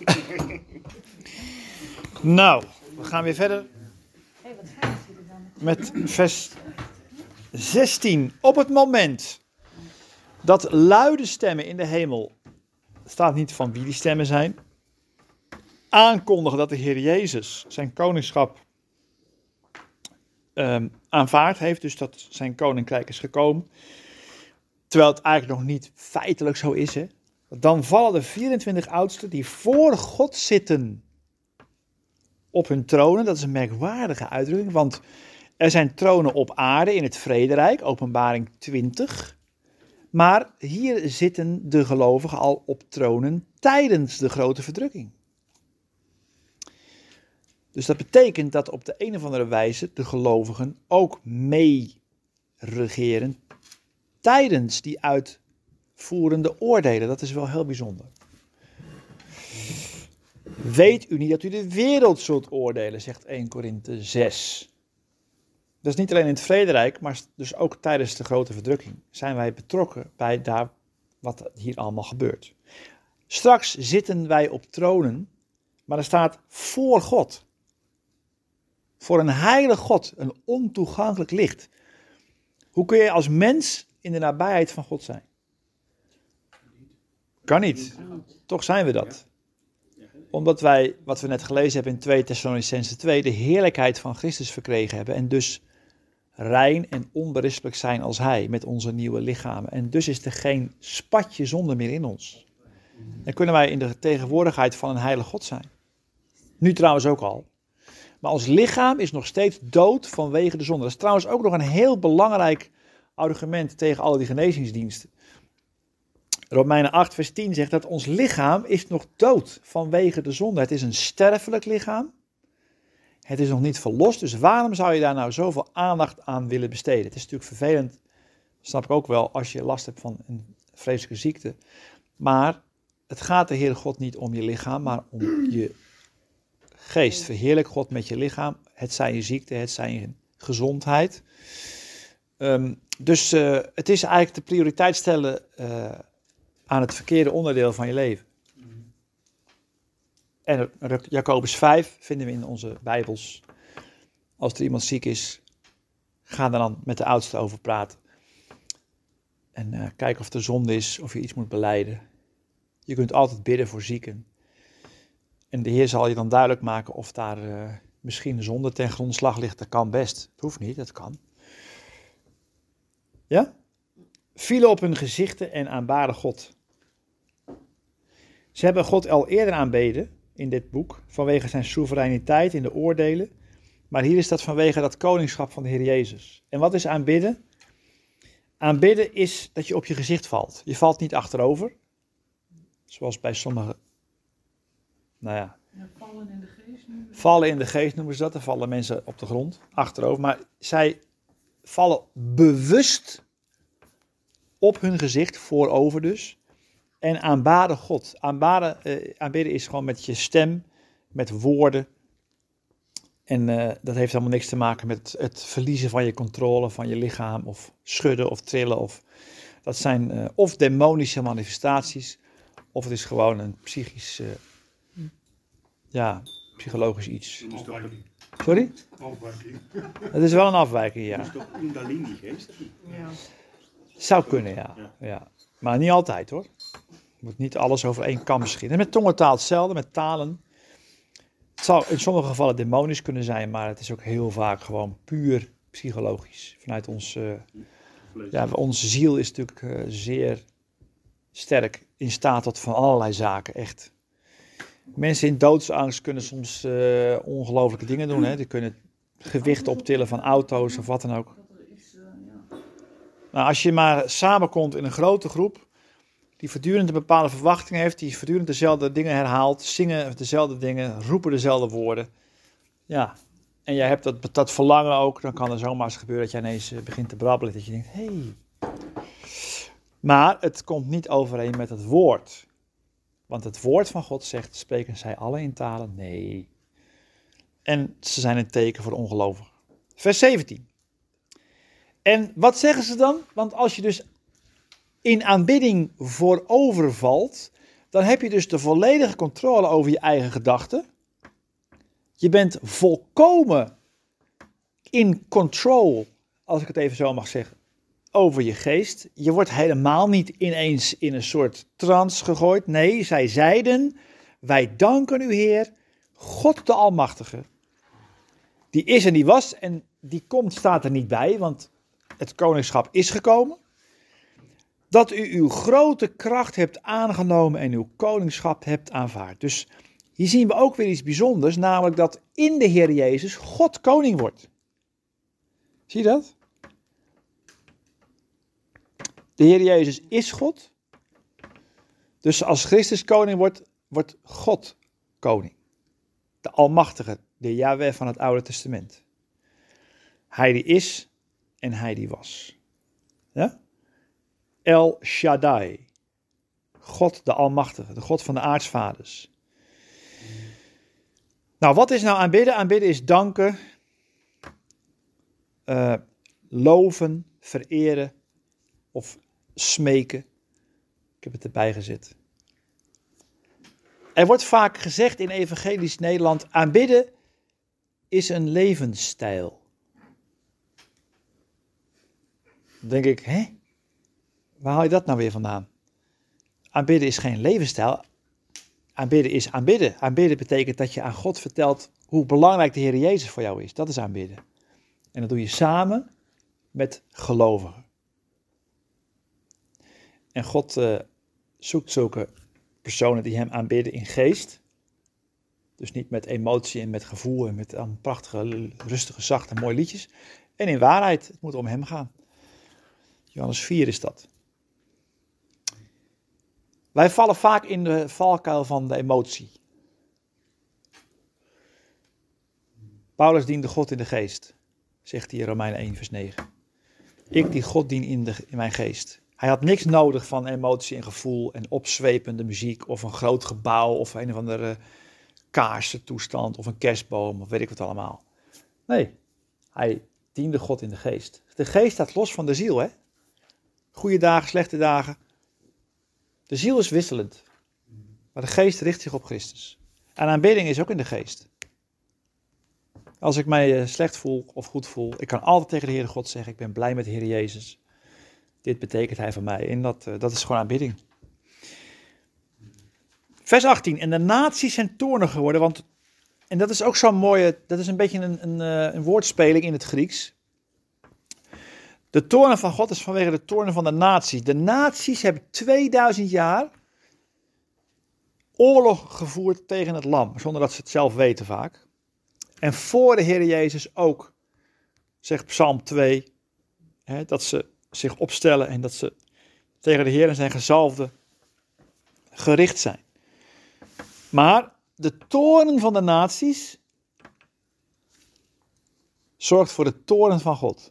Nou, we gaan weer verder met vers zestien. Op het moment dat luide stemmen in de hemel, staat niet van wie die stemmen zijn, aankondigen dat de Heer Jezus zijn koningschap ehm, aanvaard heeft, dus dat zijn koninkrijk is gekomen, terwijl het eigenlijk nog niet feitelijk zo is, hè? Dan vallen de vierentwintig oudsten die voor God zitten op hun tronen. Dat is een merkwaardige uitdrukking, want Er zijn tronen op aarde in het vrederijk, Openbaring twintig. Maar hier zitten de gelovigen al op tronen tijdens de grote verdrukking. Dus dat betekent dat op de een of andere wijze de gelovigen ook mee regeren tijdens die uitvoerende oordelen. Dat is wel heel bijzonder. Weet u niet dat u de wereld zult oordelen, zegt eerste Korinthe zes. Dat is niet alleen in het vrederijk, maar dus ook tijdens de grote verdrukking zijn wij betrokken bij daar wat hier allemaal gebeurt. Straks zitten wij op tronen, maar er staat voor God. Voor een heilig God, een ontoegankelijk licht. Hoe kun je als mens in de nabijheid van God zijn? Kan niet. Toch zijn we dat. Omdat wij, wat we net gelezen hebben in tweede Thessalonicenzen twee, de heerlijkheid van Christus verkregen hebben. En dus rein en onberispelijk zijn als Hij met onze nieuwe lichamen. En dus is er geen spatje zonde meer in ons. Dan kunnen wij in de tegenwoordigheid van een heilige God zijn. Nu trouwens ook al. Maar ons lichaam is nog steeds dood vanwege de zonde. Dat is trouwens ook nog een heel belangrijk argument tegen al die genezingsdiensten. Romeinen acht vers tien zegt dat ons lichaam is nog dood vanwege de zonde. Het is een sterfelijk lichaam. Het is nog niet verlost, dus waarom zou je daar nou zoveel aandacht aan willen besteden? Het is natuurlijk vervelend, snap ik ook wel, als je last hebt van een vreselijke ziekte. Maar het gaat de Heere God niet om je lichaam, maar om je geest. Verheerlijk God met je lichaam. Het zij je ziekte, het zij je gezondheid. Um, dus uh, het is eigenlijk de prioriteit stellen uh, aan het verkeerde onderdeel van je leven. En Jacobus vijf vinden we in onze Bijbels. Als er iemand ziek is, ga er dan met de oudste over praten. En uh, kijk of er zonde is, of je iets moet belijden. Je kunt altijd bidden voor zieken. En de Heer zal je dan duidelijk maken of daar uh, misschien zonde ten grondslag ligt. Dat kan best. Het hoeft niet, dat kan. Ja? Vielen op hun gezichten en aanbaden God. Ze hebben God al eerder aanbeden in dit boek, vanwege zijn soevereiniteit in de oordelen. Maar hier is dat vanwege dat koningschap van de Heer Jezus. En wat is aanbidden? Aanbidden is dat je op je gezicht valt. Je valt niet achterover, zoals bij sommigen, nou ja. Ja, vallen in de geest noemen ze. Vallen in de geest noemen ze dat, dan vallen mensen op de grond, achterover. Maar zij vallen bewust op hun gezicht, voorover dus. En aanbaden God. Aanbaden, uh, aanbidden is gewoon met je stem, met woorden. En uh, dat heeft helemaal niks te maken met het, het verliezen van je controle, van je lichaam. Of schudden of trillen. Of, dat zijn uh, of demonische manifestaties. Of het is gewoon een psychisch, uh, ja, psychologisch iets. Afwijking. Sorry? Afwijking. Het is wel een afwijking, ja. Dat is toch Kundalini geest? Ja. Zou kunnen, ja. ja. Maar niet altijd hoor. Je moet niet alles over één kam schieten. En met tongentaal hetzelfde, met talen. Het zou in sommige gevallen demonisch kunnen zijn, maar het is ook heel vaak gewoon puur psychologisch. Vanuit ons, uh, ja, onze ziel is natuurlijk uh, zeer sterk in staat tot van allerlei zaken, echt. Mensen in doodsangst kunnen soms uh, ongelooflijke dingen doen. Hè. Die kunnen gewicht optillen van auto's of wat dan ook. Dat er iets, uh, ja. Nou, als je maar samenkomt in een grote groep, die voortdurend een bepaalde verwachting heeft, die voortdurend dezelfde dingen herhaalt, zingen dezelfde dingen, roepen dezelfde woorden. Ja, en jij hebt dat, dat verlangen ook, dan kan er zomaar eens gebeuren dat jij ineens begint te brabbelen, dat je denkt, hé. Hey. Maar het komt niet overeen met het woord. Want het woord van God zegt, spreken zij alle in talen? Nee. En ze zijn een teken voor de ongelovigen. Vers zeventien. En wat zeggen ze dan? Want als je dus in aanbidding voorovervalt, dan heb je dus de volledige controle over je eigen gedachten. Je bent volkomen in control, als ik het even zo mag zeggen, over je geest. Je wordt helemaal niet ineens in een soort trance gegooid. Nee, zij zeiden, wij danken u Heer, God de Almachtige. Die is en die was en die komt staat er niet bij, want het koningschap is gekomen. Dat u uw grote kracht hebt aangenomen en uw koningschap hebt aanvaard. Dus hier zien we ook weer iets bijzonders, namelijk dat in de Heer Jezus God koning wordt. Zie je dat? De Heer Jezus is God. Dus als Christus koning wordt, wordt God koning. De Almachtige, de Yahweh van het Oude Testament. Hij die is en hij die was. Ja? El Shaddai. God de Almachtige, de God van de aartsvaders. Nou, wat is nou aanbidden? Aanbidden is danken, uh, loven, vereren of smeken. Ik heb het erbij gezet. Er wordt vaak gezegd in evangelisch Nederland, aanbidden is een levensstijl. Dan denk ik, hè? Waar haal je dat nou weer vandaan? Aanbidden is geen levensstijl. Aanbidden is aanbidden. Aanbidden betekent dat je aan God vertelt hoe belangrijk de Heer Jezus voor jou is. Dat is aanbidden. En dat doe je samen met gelovigen. En God uh, zoekt zulke personen die hem aanbidden in geest. Dus niet met emotie en met gevoel en met um, prachtige, rustige, zachte, mooie liedjes. En in waarheid, het moet om hem gaan. Johannes vier is dat. Wij vallen vaak in de valkuil van de emotie. Paulus diende God in de geest, zegt hij in Romeinen één vers negen. Ik die God dien in, de, in mijn geest. Hij had niks nodig van emotie en gevoel en opzwepende muziek of een groot gebouw of een of andere kaarsentoestand of een kerstboom of weet ik wat allemaal. Nee, hij diende God in de geest. De geest staat los van de ziel, hè? Goede dagen, slechte dagen. De ziel is wisselend, maar de geest richt zich op Christus. En aanbidding is ook in de geest. Als ik mij slecht voel of goed voel, ik kan altijd tegen de Heere God zeggen, ik ben blij met de Heer Jezus. Dit betekent hij voor mij en dat, dat is gewoon aanbidding. Vers achttien, en de naties zijn toornig geworden, want, en dat is ook zo'n mooie, dat is een beetje een, een, een woordspeling in het Grieks. De toorn van God is vanwege de toorn van de naties. De naties hebben tweeduizend jaar oorlog gevoerd tegen het lam, zonder dat ze het zelf weten vaak. En voor de Heer Jezus ook, zegt Psalm twee, hè, dat ze zich opstellen en dat ze tegen de Heer en zijn gezalfde gericht zijn. Maar de toorn van de naties zorgt voor de toorn van God.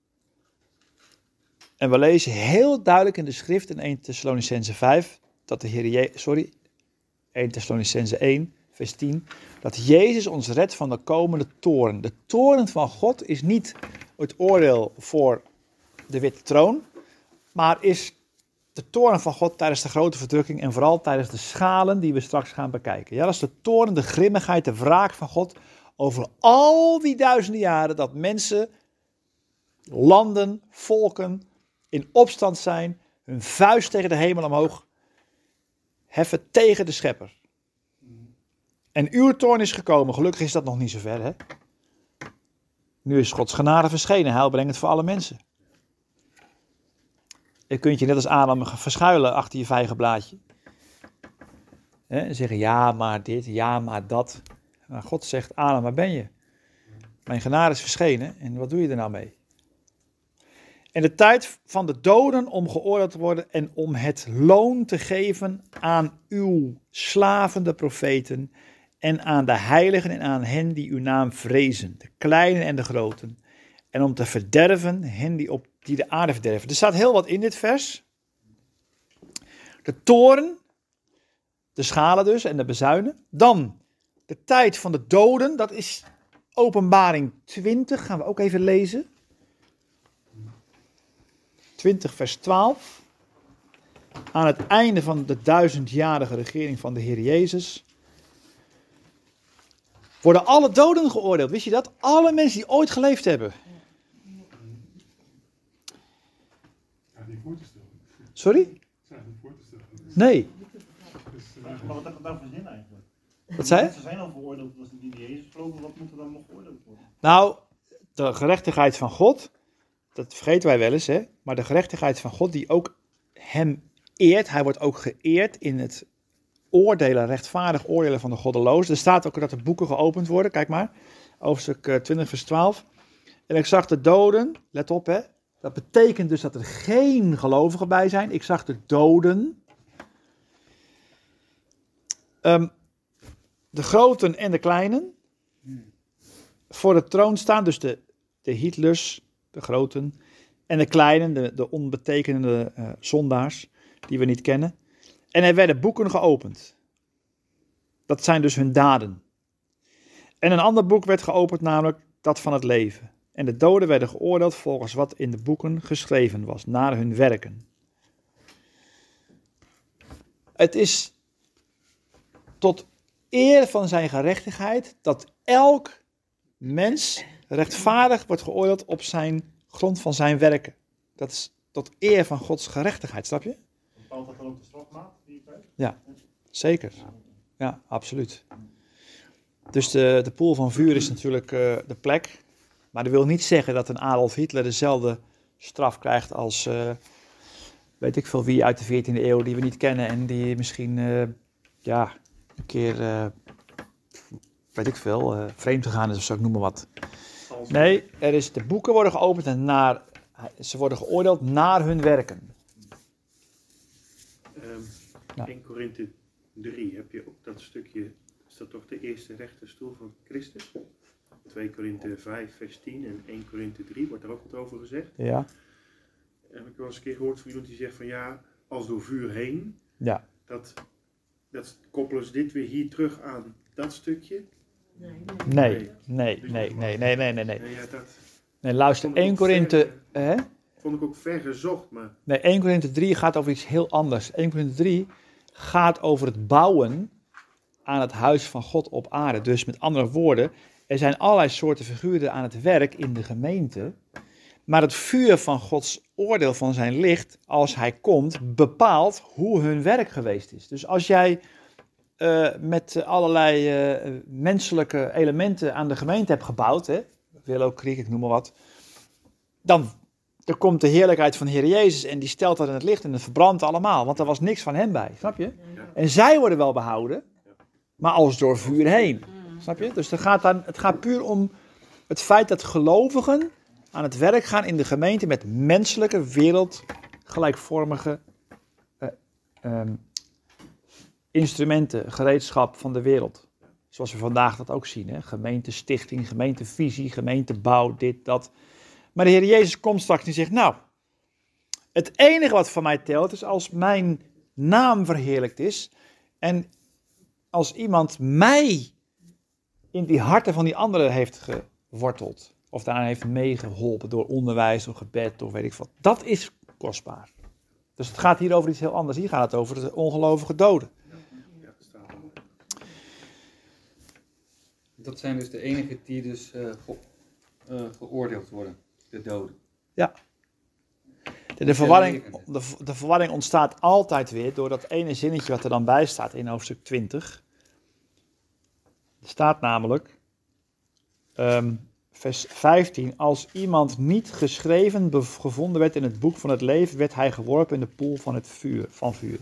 En we lezen heel duidelijk in de schrift in eerste Thessalonicenzen vijf, dat de Heer Je- sorry, eerste Thessalonicenzen één, vers tien, dat Jezus ons redt van de komende toorn. De toorn van God is niet het oordeel voor de witte troon, maar is de toorn van God tijdens de grote verdrukking en vooral tijdens de schalen die we straks gaan bekijken. Ja, dat is de toorn, de grimmigheid, de wraak van God over al die duizenden jaren dat mensen, landen, volken in opstand zijn, hun vuist tegen de hemel omhoog heffen tegen de schepper. En uw toorn is gekomen, gelukkig is dat nog niet zo ver, hè? Nu is Gods genade verschenen, heilbrengend voor alle mensen. Je kunt je net als Adam verschuilen achter je vijgenblaadje. Hè? En zeggen, ja maar dit, ja maar dat. Maar God zegt, Adam, waar ben je? Mijn genade is verschenen en wat doe je er nou mee? En de tijd van de doden om geoordeeld te worden en om het loon te geven aan uw slaven, de profeten, en aan de heiligen en aan hen die uw naam vrezen, de kleinen en de groten, en om te verderven hen die, op, die de aarde verderven. Er staat heel wat in dit vers. De toorn, de schalen dus en de bezuinen. Dan de tijd van de doden, dat is Openbaring twintig, gaan we ook even lezen. twintig vers twaalf. Aan het einde van de duizendjarige regering van de Heer Jezus worden alle doden geoordeeld. Wist je dat? Alle mensen die ooit geleefd hebben. Ja, niet voor te stellen. Sorry? Zijn niet voor te stellen. Nee. Dus, uh, Maar wat heeft het nou voor zin eigenlijk? Wat zei je? Ze zijn al veroordeeld als die in Jezus geloven, wat moet er dan nog geoordeeld worden? Nou, de gerechtigheid van God, dat vergeten wij wel eens, hè? Maar de gerechtigheid van God die ook hem eert, hij wordt ook geëerd in het oordelen, rechtvaardig oordelen van de goddelozen. Er staat ook dat de boeken geopend worden, kijk maar, hoofdstuk twintig vers twaalf. En ik zag de doden, let op hè, dat betekent dus dat er geen gelovigen bij zijn. Ik zag de doden, um, de groten en de kleinen, voor de troon staan. Dus de, de Hitlers, de groten, en de kleinen, de, de onbetekenende uh, zondaars, die we niet kennen. En er werden boeken geopend. Dat zijn dus hun daden. En een ander boek werd geopend, namelijk dat van het leven. En de doden werden geoordeeld volgens wat in de boeken geschreven was, naar hun werken. Het is tot eer van zijn gerechtigheid dat elk mens rechtvaardig wordt geoordeeld op zijn grond van zijn werken. Dat is tot eer van Gods gerechtigheid, snap je? Bepaalt dat dan ook de strafmaat die je krijgt? Ja, zeker. Ja, absoluut. Dus de, de poel van vuur is natuurlijk uh, de plek. Maar dat wil niet zeggen dat een Adolf Hitler dezelfde straf krijgt als, uh, weet ik veel wie uit de veertiende eeuw die we niet kennen. En die misschien, uh, ja, een keer, uh, weet ik veel, uh, vreemd gegaan is of zo, ik noem maar wat. Nee, er is, de boeken worden geopend en naar, ze worden geoordeeld naar hun werken. Um, Ja. eerste Korinthe drie, heb je ook dat stukje, is dat toch de eerste rechterstoel van Christus? tweede Korinthe vijf, vers tien en eerste Korinthe drie, wordt daar ook wat over gezegd. Ja, Heb ik wel eens een keer gehoord van iemand die zegt van ja, als door vuur heen, ja. dat, dat koppelen ze dit weer hier terug aan dat stukje. Nee, nee, nee, nee, nee, nee, nee, nee. Nee, ja, dat Nee, luister, Vond ik eerste ook Korinthe, ver, hè? vond ik ook ver gezocht, maar Nee, eerste Korinthe drie gaat over iets heel anders. eerste Korinthe drie gaat over het bouwen aan het huis van God op aarde. Dus met andere woorden, er zijn allerlei soorten figuren aan het werk in de gemeente. Maar het vuur van Gods oordeel van zijn licht, als hij komt, bepaalt hoe hun werk geweest is. Dus als jij uh, met allerlei uh, menselijke elementen aan de gemeente hebt gebouwd, hè, Willow Creek, ik noem maar wat, dan er komt de heerlijkheid van de Heer Jezus en die stelt dat in het licht en het verbrandt allemaal, want er was niks van hem bij, snap je? En zij worden wel behouden, maar als door vuur heen, snap je? Dus het gaat, dan, het gaat puur om het feit dat gelovigen aan het werk gaan in de gemeente met menselijke, wereldgelijkvormige uh, um, instrumenten, gereedschap van de wereld. Zoals we vandaag dat ook zien, hè? Gemeentestichting, gemeentevisie, gemeentebouw, dit, dat. Maar de Heer Jezus komt straks en zegt, nou, het enige wat van mij telt is als mijn naam verheerlijkt is en als iemand mij in die harten van die anderen heeft geworteld of daaraan heeft meegeholpen door onderwijs of gebed of weet ik wat. Dat is kostbaar. Dus het gaat hier over iets heel anders. Hier gaat het over de ongelovige doden. ja, dat staat er. Dat zijn dus de enigen die dus uh, ge, uh, geoordeeld worden, de doden. Ja. De, de, verwarring, de, de verwarring ontstaat altijd weer door dat ene zinnetje wat er dan bij staat in hoofdstuk twintig. Er staat namelijk, um, vers vijftien, als iemand niet geschreven bev- gevonden werd in het boek van het leven, werd hij geworpen in de poel van het vuur, van vuur.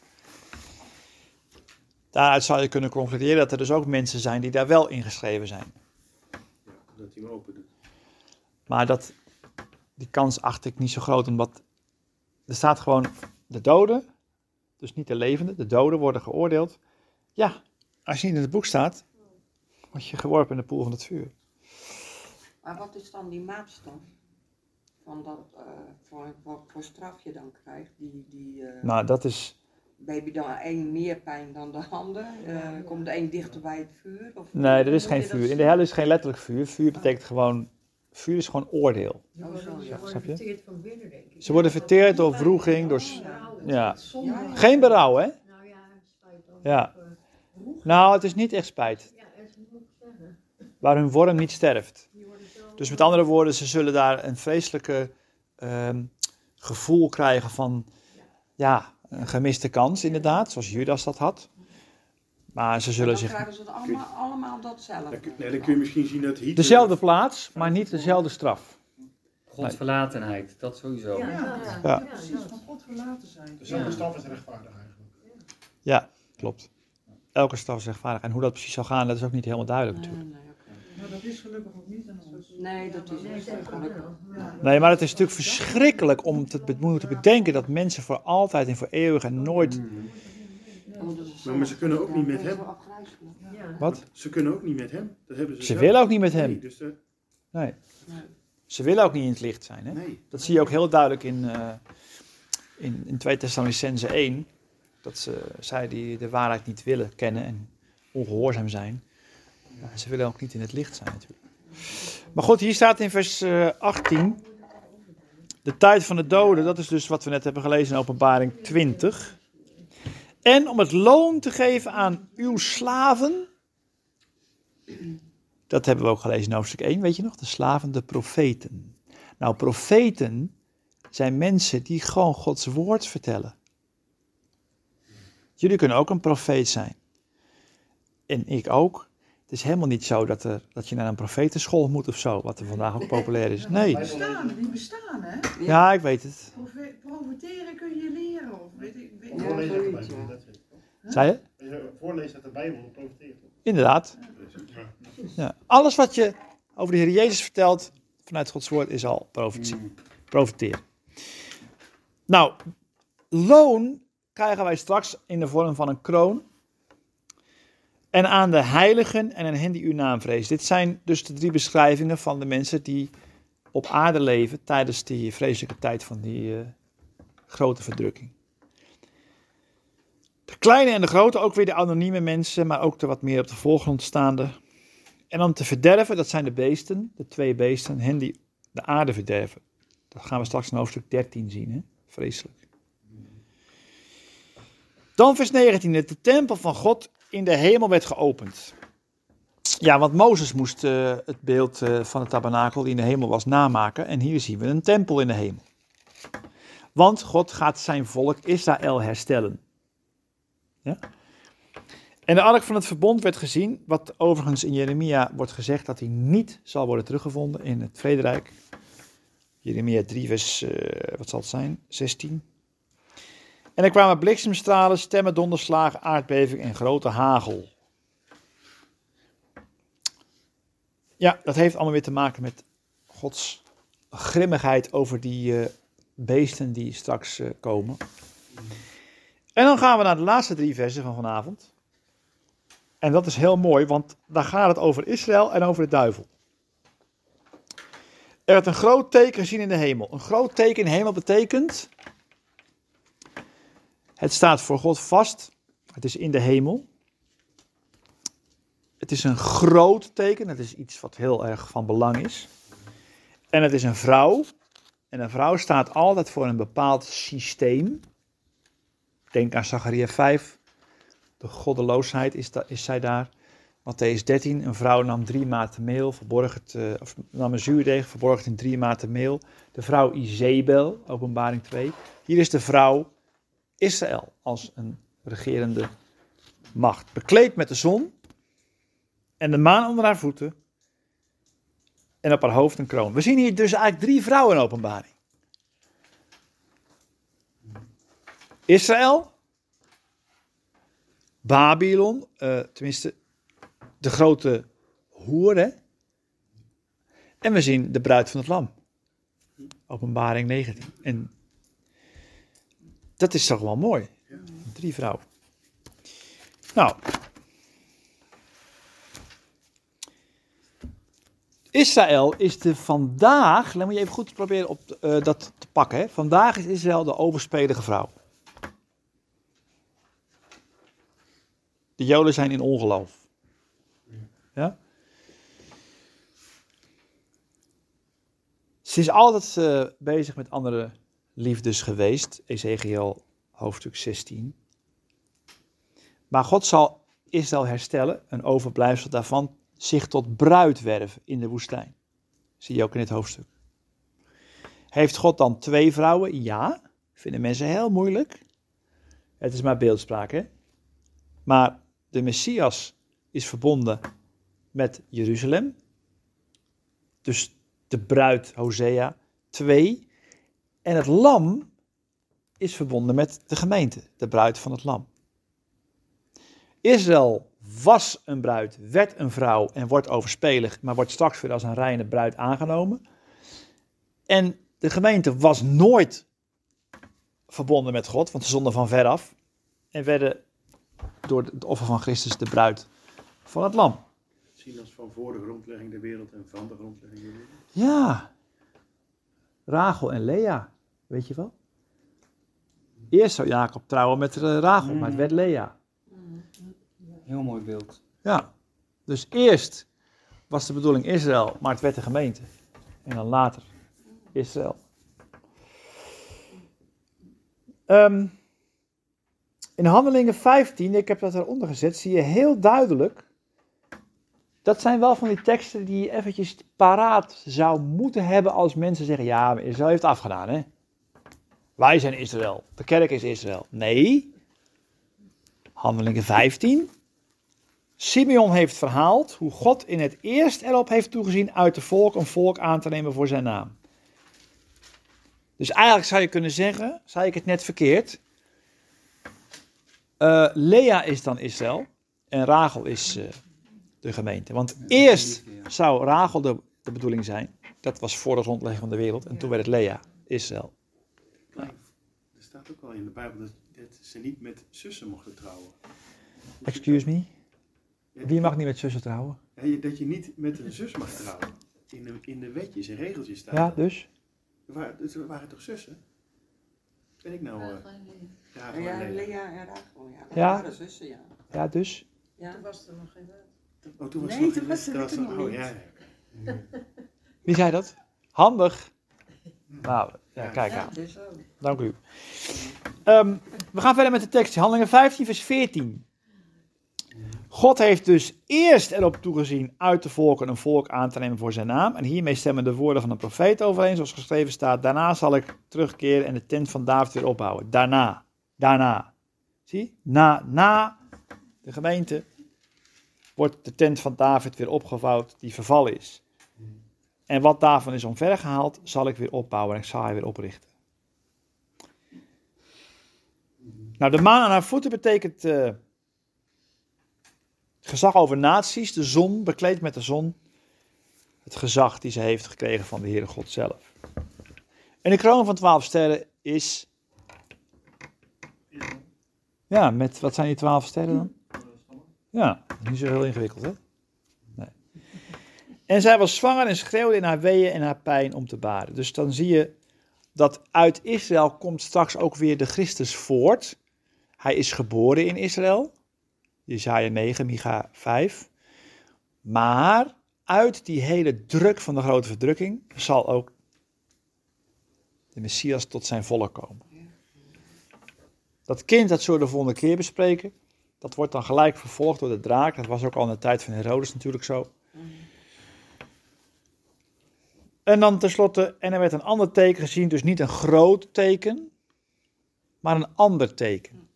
Daaruit zou je kunnen concluderen dat er dus ook mensen zijn die daar wel ingeschreven zijn. Ja, dat hij hem open doet. Maar dat, die kans acht ik niet zo groot, omdat er staat gewoon de doden, dus niet de levenden, de doden worden geoordeeld. Ja, als je niet in het boek staat, word je geworpen in de poel van het vuur. Maar wat is dan die maatstaf van dat, uh, voor, voor, voor straf je dan krijgt? Die, die, uh, Nou, dat is... Baby dan een meer pijn dan de ander? Uh, komt de een dichter bij het vuur? Of Nee, er is hoe geen moet je dat vuur. In de zien? hel is geen letterlijk vuur. Vuur betekent gewoon... Vuur is gewoon oordeel. Oh, zo, ja. Ze worden Snap je? verteerd van binnen, denk ik. Ze worden verteerd door wroeging, door... s- Ja. Zonde. Geen berouw, hè? Nou ja, spijt dan. Ja. Of, uh, Nou, het is niet echt spijt. ja, dat moet ik zeggen. Waar hun worm niet sterft. Die worden zo, Dus met andere woorden, ze zullen daar een vreselijke ehm, gevoel krijgen van... Ja, een gemiste kans inderdaad, zoals Judas dat had. Maar ze En zullen dan zich... krijgen ze het allemaal, allemaal datzelfde. Dan kun- Nee, dan kun je misschien zien dat Hitler... Dezelfde plaats, maar niet dezelfde straf. Godsverlatenheid, dat sowieso. Ja, Ja, ja, ja, ja. precies, van God verlaten zijn. Dus elke stap is rechtvaardig eigenlijk. Ja, klopt. Elke straf is rechtvaardig. En hoe dat precies zal gaan, dat is ook niet helemaal duidelijk Nee, natuurlijk. nee, oké. Maar dat is gelukkig ook niet aan ons. Nee, dat is Nee, niet dat zo is gelukkig. wel. Ja. Nee, maar het is natuurlijk verschrikkelijk om te, be- moeten bedenken dat mensen voor altijd en voor eeuwig en nooit... Oh, dat is Maar- maar ze kunnen ook niet met hem. wel afgrijzelijk. Ja. Wat? Ze kunnen ook niet met hem. Dat hebben ze Ze zelf. willen ook niet met Nee, hem. dus dat- Nee. Nee. Ze willen ook niet in het licht zijn. Hè? nee. Dat zie je ook heel duidelijk in, eh in, in twee Thessalonicenzen één. Dat ze, zij die de waarheid niet willen kennen en ongehoorzaam zijn. Ja, ze willen ook niet in het licht zijn natuurlijk. Maar goed, hier staat in vers eh, achttien. De tijd van de doden, dat is dus wat we net hebben gelezen in Openbaring twintig. En om het loon te geven aan uw slaven. Dat hebben we ook gelezen in hoofdstuk één, weet je nog? De slaven, de profeten. Nou, profeten zijn mensen die gewoon Gods woord vertellen. Jullie kunnen ook een profeet zijn. En ik ook. Het is helemaal niet zo dat, er, dat je naar een profetenschool moet of zo, wat er vandaag ook populair is. Nee. Die bestaan, die bestaan, hè? Ja, ik weet het. Profe- Profiteren kun je leren, of weet ik. Weet ik. Ja, Voorlezen uit de zoiets, Bijbel, ja. dat is het. Zei je? Als je voorleest uit de Bijbel, dan profiteert het. Inderdaad. Ja. Alles wat je over de Heer Jezus vertelt vanuit Gods woord is al profetie. Profiteren. Nou, loon krijgen wij straks in de vorm van een kroon. En aan de heiligen en aan hen die uw naam vrezen. Dit zijn dus de drie beschrijvingen van de mensen die op aarde leven tijdens die vreselijke tijd van die uh, grote verdrukking. De kleine en de grote, ook weer de anonieme mensen, maar ook de wat meer op de voorgrond staande. En om te verderven, dat zijn de beesten, de twee beesten, hen die de aarde verderven. Dat gaan we straks in hoofdstuk dertien zien, hè? Vreselijk. Dan vers negentien, dat de tempel van God in de hemel werd geopend. Ja, want Mozes moest uh, het beeld uh, van de tabernakel die in de hemel was namaken. En hier zien we een tempel in de hemel. Want God gaat zijn volk Israël herstellen. Ja? En de ark van het verbond werd gezien, wat overigens in Jeremia wordt gezegd dat hij niet zal worden teruggevonden in het vrederijk. Jeremia drie vers, uh, wat zal het zijn, zestien. En er kwamen bliksemstralen, stemmen, donderslagen, aardbeving en grote hagel. Ja, dat heeft allemaal weer te maken met Gods grimmigheid over die uh, beesten die straks uh, komen. En dan gaan we naar de laatste drie versen van vanavond. En dat is heel mooi, want daar gaat het over Israël en over de duivel. Er werd een groot teken gezien in de hemel. Een groot teken in de hemel betekent... Het staat voor God vast. Het is in de hemel. Het is een groot teken. Het is iets wat heel erg van belang is. En het is een vrouw. En een vrouw staat altijd voor een bepaald systeem. Denk aan Zacharia vijf. De goddeloosheid is, da- is zij daar. Matthäus dertien. Een vrouw nam drie maten meel. Verborg het, uh, of nam een zuurdeeg. Verborg het in drie maten meel. De vrouw Izebel. Openbaring twee. Hier is de vrouw Israël als een regerende macht. Bekleed met de zon en de maan onder haar voeten en op haar hoofd een kroon. We zien hier dus eigenlijk drie vrouwen in Openbaring. Israël, Babylon, uh, tenminste de grote hoer, hè? En we zien de bruid van het lam. Openbaring negentien. En dat is toch wel mooi. Drie vrouwen. Nou. Israël is de vandaag, dan moet je even goed proberen op uh, dat te pakken. Hè. Vandaag is Israël de overspelige vrouw. De Joden zijn in ongeloof. Ja? Ze is altijd uh, bezig met andere liefdes geweest. Ezekiel hoofdstuk zestien. Maar God zal Israël herstellen, een overblijfsel daarvan, zich tot bruid werven in de woestijn. Zie je ook in dit hoofdstuk. Heeft God dan twee vrouwen? Ja. Vinden mensen heel moeilijk. Het is maar beeldspraak, hè. Maar de Messias is verbonden met Jeruzalem. Dus de bruid Hosea twee. En het lam is verbonden met de gemeente, de bruid van het lam. Israël was een bruid, werd een vrouw en wordt overspelig, maar wordt straks weer als een reine bruid aangenomen. En de gemeente was nooit verbonden met God, want ze zonden van ver af en werden door het offer van Christus de bruid van het lam. Zien als van voor de grondlegging der wereld en van de grondlegging der wereld. Ja, Rachel en Lea, weet je wel? Eerst zou Jacob trouwen met uh, Rachel, maar het werd Lea. Heel mooi beeld. Ja, dus eerst was de bedoeling Israël, maar het werd de gemeente. En dan later Israël. Um, in Handelingen vijftien, ik heb dat eronder gezet, zie je heel duidelijk. Dat zijn wel van die teksten die je eventjes paraat zou moeten hebben als mensen zeggen, ja, maar Israël heeft het afgedaan, hè. Wij zijn Israël, de kerk is Israël. Nee, Handelingen vijftien. Simeon heeft verhaald hoe God in het eerst erop heeft toegezien uit de volk een volk aan te nemen voor zijn naam. Dus eigenlijk zou je kunnen zeggen, zei ik het net verkeerd, uh, Lea is dan Israël en Rachel is uh, de gemeente. Want eerst zou Rachel de, de bedoeling zijn, dat was voor de grondlegging van de wereld, en toen werd het Lea, Israël. Er staat ook al in de Bijbel dat, dat ze niet met zussen mochten trouwen. Excuse me? Wie mag niet met zussen trouwen? Dat je niet met een zus mag trouwen. In de, in de wetjes en regeltjes staan. Ja, dus? Er waren, er waren toch zussen? Ben ik nou... Uh, ja, ja, Lea en Rachel, ja. Dat ja. waren zussen, ja. Ja, dus? Ja. Toen was er nog geen wet. Oh, toen was nee, nog toen was er was nog oh, niet. ja, ja. Wie zei dat? Handig. Nou, ja, kijk aan. Ja, dus ook. Dank u. Um, we gaan verder met de tekst. Handelingen vijftien, vers veertien. God heeft dus eerst erop toegezien uit de volken een volk aan te nemen voor zijn naam. En hiermee stemmen de woorden van de profeet overeen, zoals geschreven staat. Daarna zal ik terugkeren en de tent van David weer opbouwen. Daarna. Daarna. Zie? Na, na de gemeente wordt de tent van David weer opgevouwd die vervallen is. En wat daarvan is omvergehaald, zal ik weer opbouwen en ik zal hij weer oprichten. Nou, de maan aan haar voeten betekent uh, gezag over naties, de zon, bekleed met de zon. Het gezag die ze heeft gekregen van de Heere God zelf. En de kroon van twaalf sterren is... Ja, met wat zijn die twaalf sterren dan? Ja, niet zo heel ingewikkeld, hè? Nee. En zij was zwanger en schreeuwde in haar weeën en haar pijn om te baren. Dus dan zie je dat uit Israël komt straks ook weer de Christus voort. Hij is geboren in Israël. Jesaja negen, Micha vijf. Maar uit die hele druk van de grote verdrukking zal ook de Messias tot zijn volk komen. Dat kind, dat zullen we de volgende keer bespreken. Dat wordt dan gelijk vervolgd door de draak. Dat was ook al in de tijd van Herodes natuurlijk zo. En dan tenslotte, en er werd een ander teken gezien, dus niet een groot teken, maar een ander teken.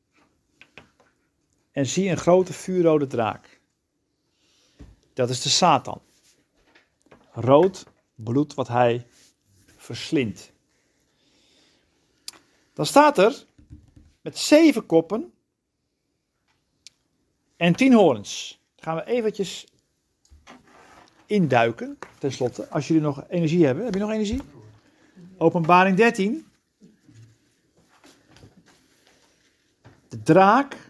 En zie een grote vuurrode draak. Dat is de Satan. Rood bloed wat hij verslindt. Dan staat er met zeven koppen en tien hoorns. Dan gaan we eventjes induiken, tenslotte. Als jullie nog energie hebben. Heb je nog energie? Openbaring dertien. De draak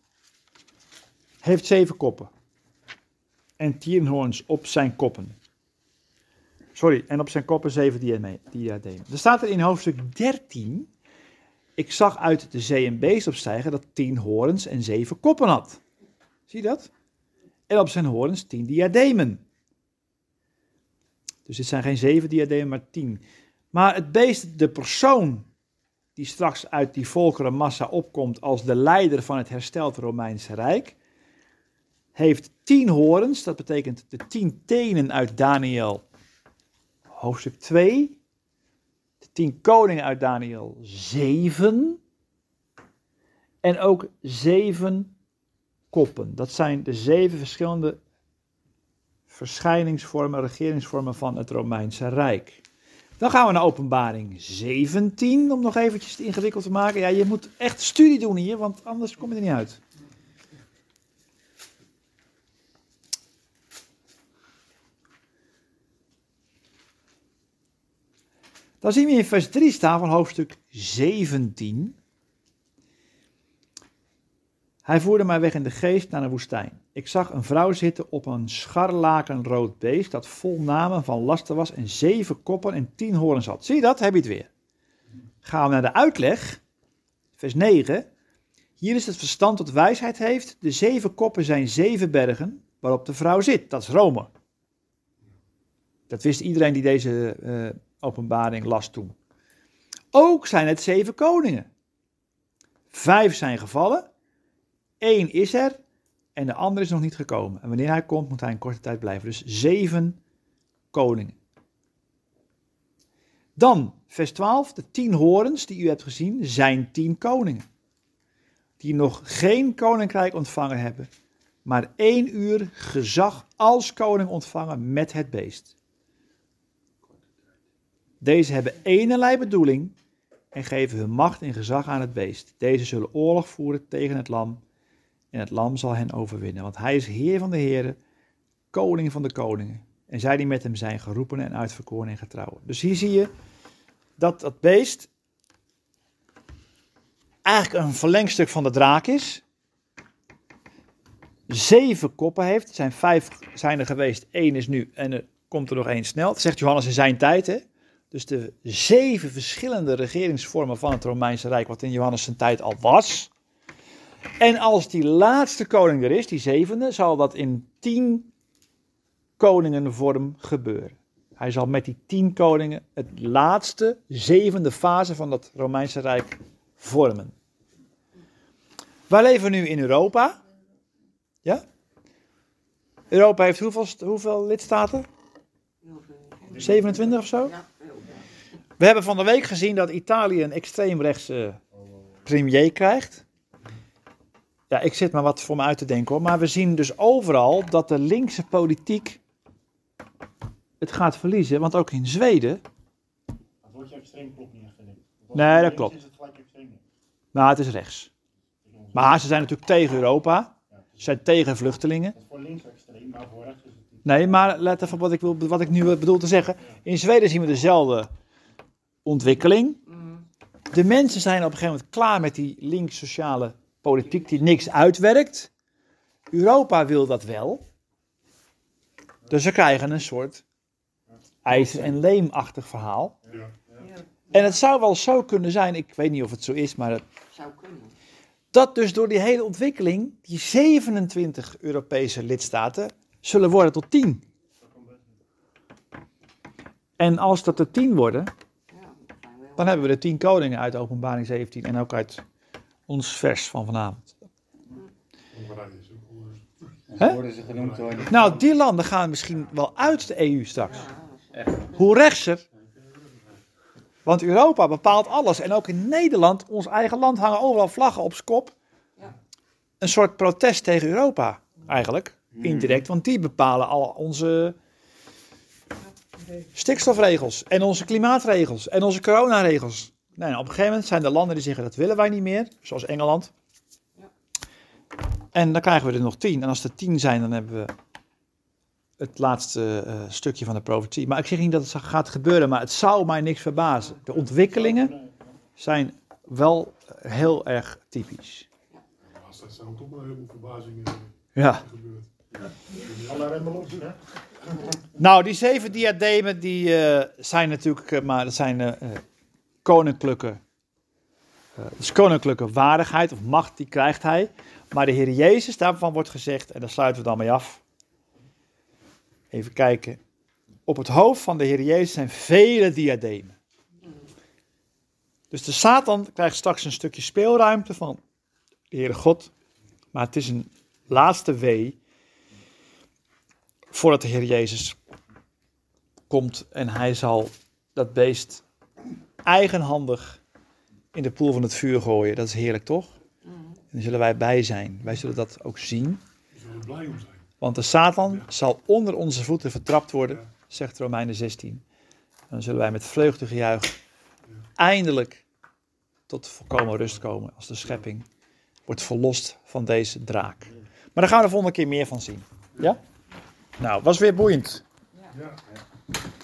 heeft zeven koppen. En tien hoorns op zijn koppen. Sorry, en op zijn koppen zeven diademen. Er staat er in hoofdstuk dertien... Ik zag uit de zee een beest opstijgen dat tien hoorns en zeven koppen had. Zie je dat? En op zijn hoorns tien diademen. Dus dit zijn geen zeven diademen, maar tien. Maar het beest, de persoon die straks uit die volkerenmassa opkomt als de leider van het hersteld Romeinse Rijk, heeft tien hoorns, dat betekent de tien tenen uit Daniel hoofdstuk twee. De tien koningen uit Daniel zeven. En ook zeven koppen. Dat zijn de zeven verschillende verschijningsvormen, regeringsvormen van het Romeinse Rijk. Dan gaan we naar Openbaring zeventien, om nog eventjes het ingewikkeld te maken. Ja, je moet echt studie doen hier, want anders kom je er niet uit. Dan zien we in vers drie staan van hoofdstuk zeventien. Hij voerde mij weg in de geest naar de woestijn. Ik zag een vrouw zitten op een scharlakenrood beest dat vol namen van laster was en zeven koppen en tien horens had. Zie je dat? Heb je het weer. Gaan we naar de uitleg. Vers negen. Hier is het verstand dat wijsheid heeft. De zeven koppen zijn zeven bergen waarop de vrouw zit. Dat is Rome. Dat wist iedereen die deze uh, openbaring las toen. Ook zijn het zeven koningen. Vijf zijn gevallen. Eén is er. En de andere is nog niet gekomen. En wanneer hij komt, moet hij een korte tijd blijven. Dus zeven koningen. Dan, vers twaalf. De tien horens die u hebt gezien, zijn tien koningen. Die nog geen koninkrijk ontvangen hebben. Maar één uur gezag als koning ontvangen met het beest. Deze hebben enerlei bedoeling en geven hun macht en gezag aan het beest. Deze zullen oorlog voeren tegen het lam en het lam zal hen overwinnen. Want hij is heer van de heren, koning van de koningen. En zij die met hem zijn geroepen en uitverkoren en getrouwen. Dus hier zie je dat dat beest eigenlijk een verlengstuk van de draak is. Zeven koppen heeft. Er zijn vijf zijn er geweest, één is nu en er komt er nog één snel. Dat zegt Johannes in zijn tijd, hè. Dus de zeven verschillende regeringsvormen van het Romeinse Rijk, wat in Johannes zijn tijd al was. En als die laatste koning er is, die zevende, zal dat in tien koningenvorm gebeuren. Hij zal met die tien koningen het laatste, zevende fase van dat Romeinse Rijk vormen. Wij leven nu in Europa. Ja? Europa heeft hoeveel, hoeveel lidstaten? zevenentwintig of zo? Ja, heel veel. We hebben van de week gezien dat Italië een extreemrechtse premier krijgt. Ja, ik zit maar wat voor me uit te denken hoor. Maar we zien dus overal dat de linkse politiek het gaat verliezen. Want ook in Zweden... Het woordje extreem klopt niet echt, vind ik. Want als Nee, het dat links klopt. Is het gelijk extreem? Nou, het is rechts. Maar ze zijn natuurlijk tegen Europa. Ze zijn tegen vluchtelingen. Het is voor links extreem, maar voor rechts is het niet. Nee, maar let even op wat ik, wil, wat ik nu bedoel te zeggen. In Zweden zien we dezelfde ontwikkeling. Mm. De mensen zijn op een gegeven moment klaar met die links-sociale politiek die niks uitwerkt. Europa wil dat wel. Dus ze krijgen een soort ijzer- en leemachtig verhaal. Ja. Ja, En het zou wel zo kunnen zijn, ik weet niet of het zo is, maar het, zou kunnen. dat dus door die hele ontwikkeling die zevenentwintig Europese lidstaten zullen worden tot tien. En als dat er tien worden, Ja, dat zijn wel. dan hebben we de tien koningen uit Openbaring zeventien en ook uit ons vers van vanavond. En zo worden ze genoemd door de... Nou, die landen gaan misschien wel uit de E U straks. Ja, dat is- Hoe rechtser? Want Europa bepaalt alles. En ook in Nederland, ons eigen land, hangen overal vlaggen op z'n kop. Ja. Een soort protest tegen Europa, eigenlijk. Indirect, want die bepalen al onze stikstofregels. En onze klimaatregels. En onze coronaregels. Nee, nou, op een gegeven moment zijn er landen die zeggen dat willen wij niet meer. Zoals Engeland. Ja. En dan krijgen we er nog tien. En als er tien zijn, dan hebben we het laatste uh, stukje van de profetie. Maar ik zeg niet dat het gaat gebeuren, maar het zou mij niks verbazen. De ontwikkelingen zijn wel heel erg typisch. Dat zijn ook toch wel een heleboel verbazingen Ja. gebeurd. Alle remmen los, hè? Nou, die zeven diademen, die uh, zijn natuurlijk, uh, maar dat zijn uh, uh, koninklijke, uh, dus koninklijke waardigheid of macht, die krijgt hij. Maar de Heer Jezus, daarvan wordt gezegd, en daar sluiten we dan mee af. Even kijken. Op het hoofd van de Heer Jezus zijn vele diademen. Dus de Satan krijgt straks een stukje speelruimte van de Heere God. Maar het is een laatste wee voordat de Heer Jezus komt en hij zal dat beest eigenhandig in de poel van het vuur gooien. Dat is heerlijk, toch? Mm. En daar zullen wij bij zijn. Wij zullen dat ook zien. We zullen er blij om zijn. Want de Satan zal onder onze voeten vertrapt worden, zegt Romeinen zestien. En dan zullen wij met vreugdegejuich eindelijk tot volkomen rust komen als de schepping wordt verlost van deze draak. Maar daar gaan we de volgende keer meer van zien. Ja? Nou, was weer boeiend. Ja. Ja.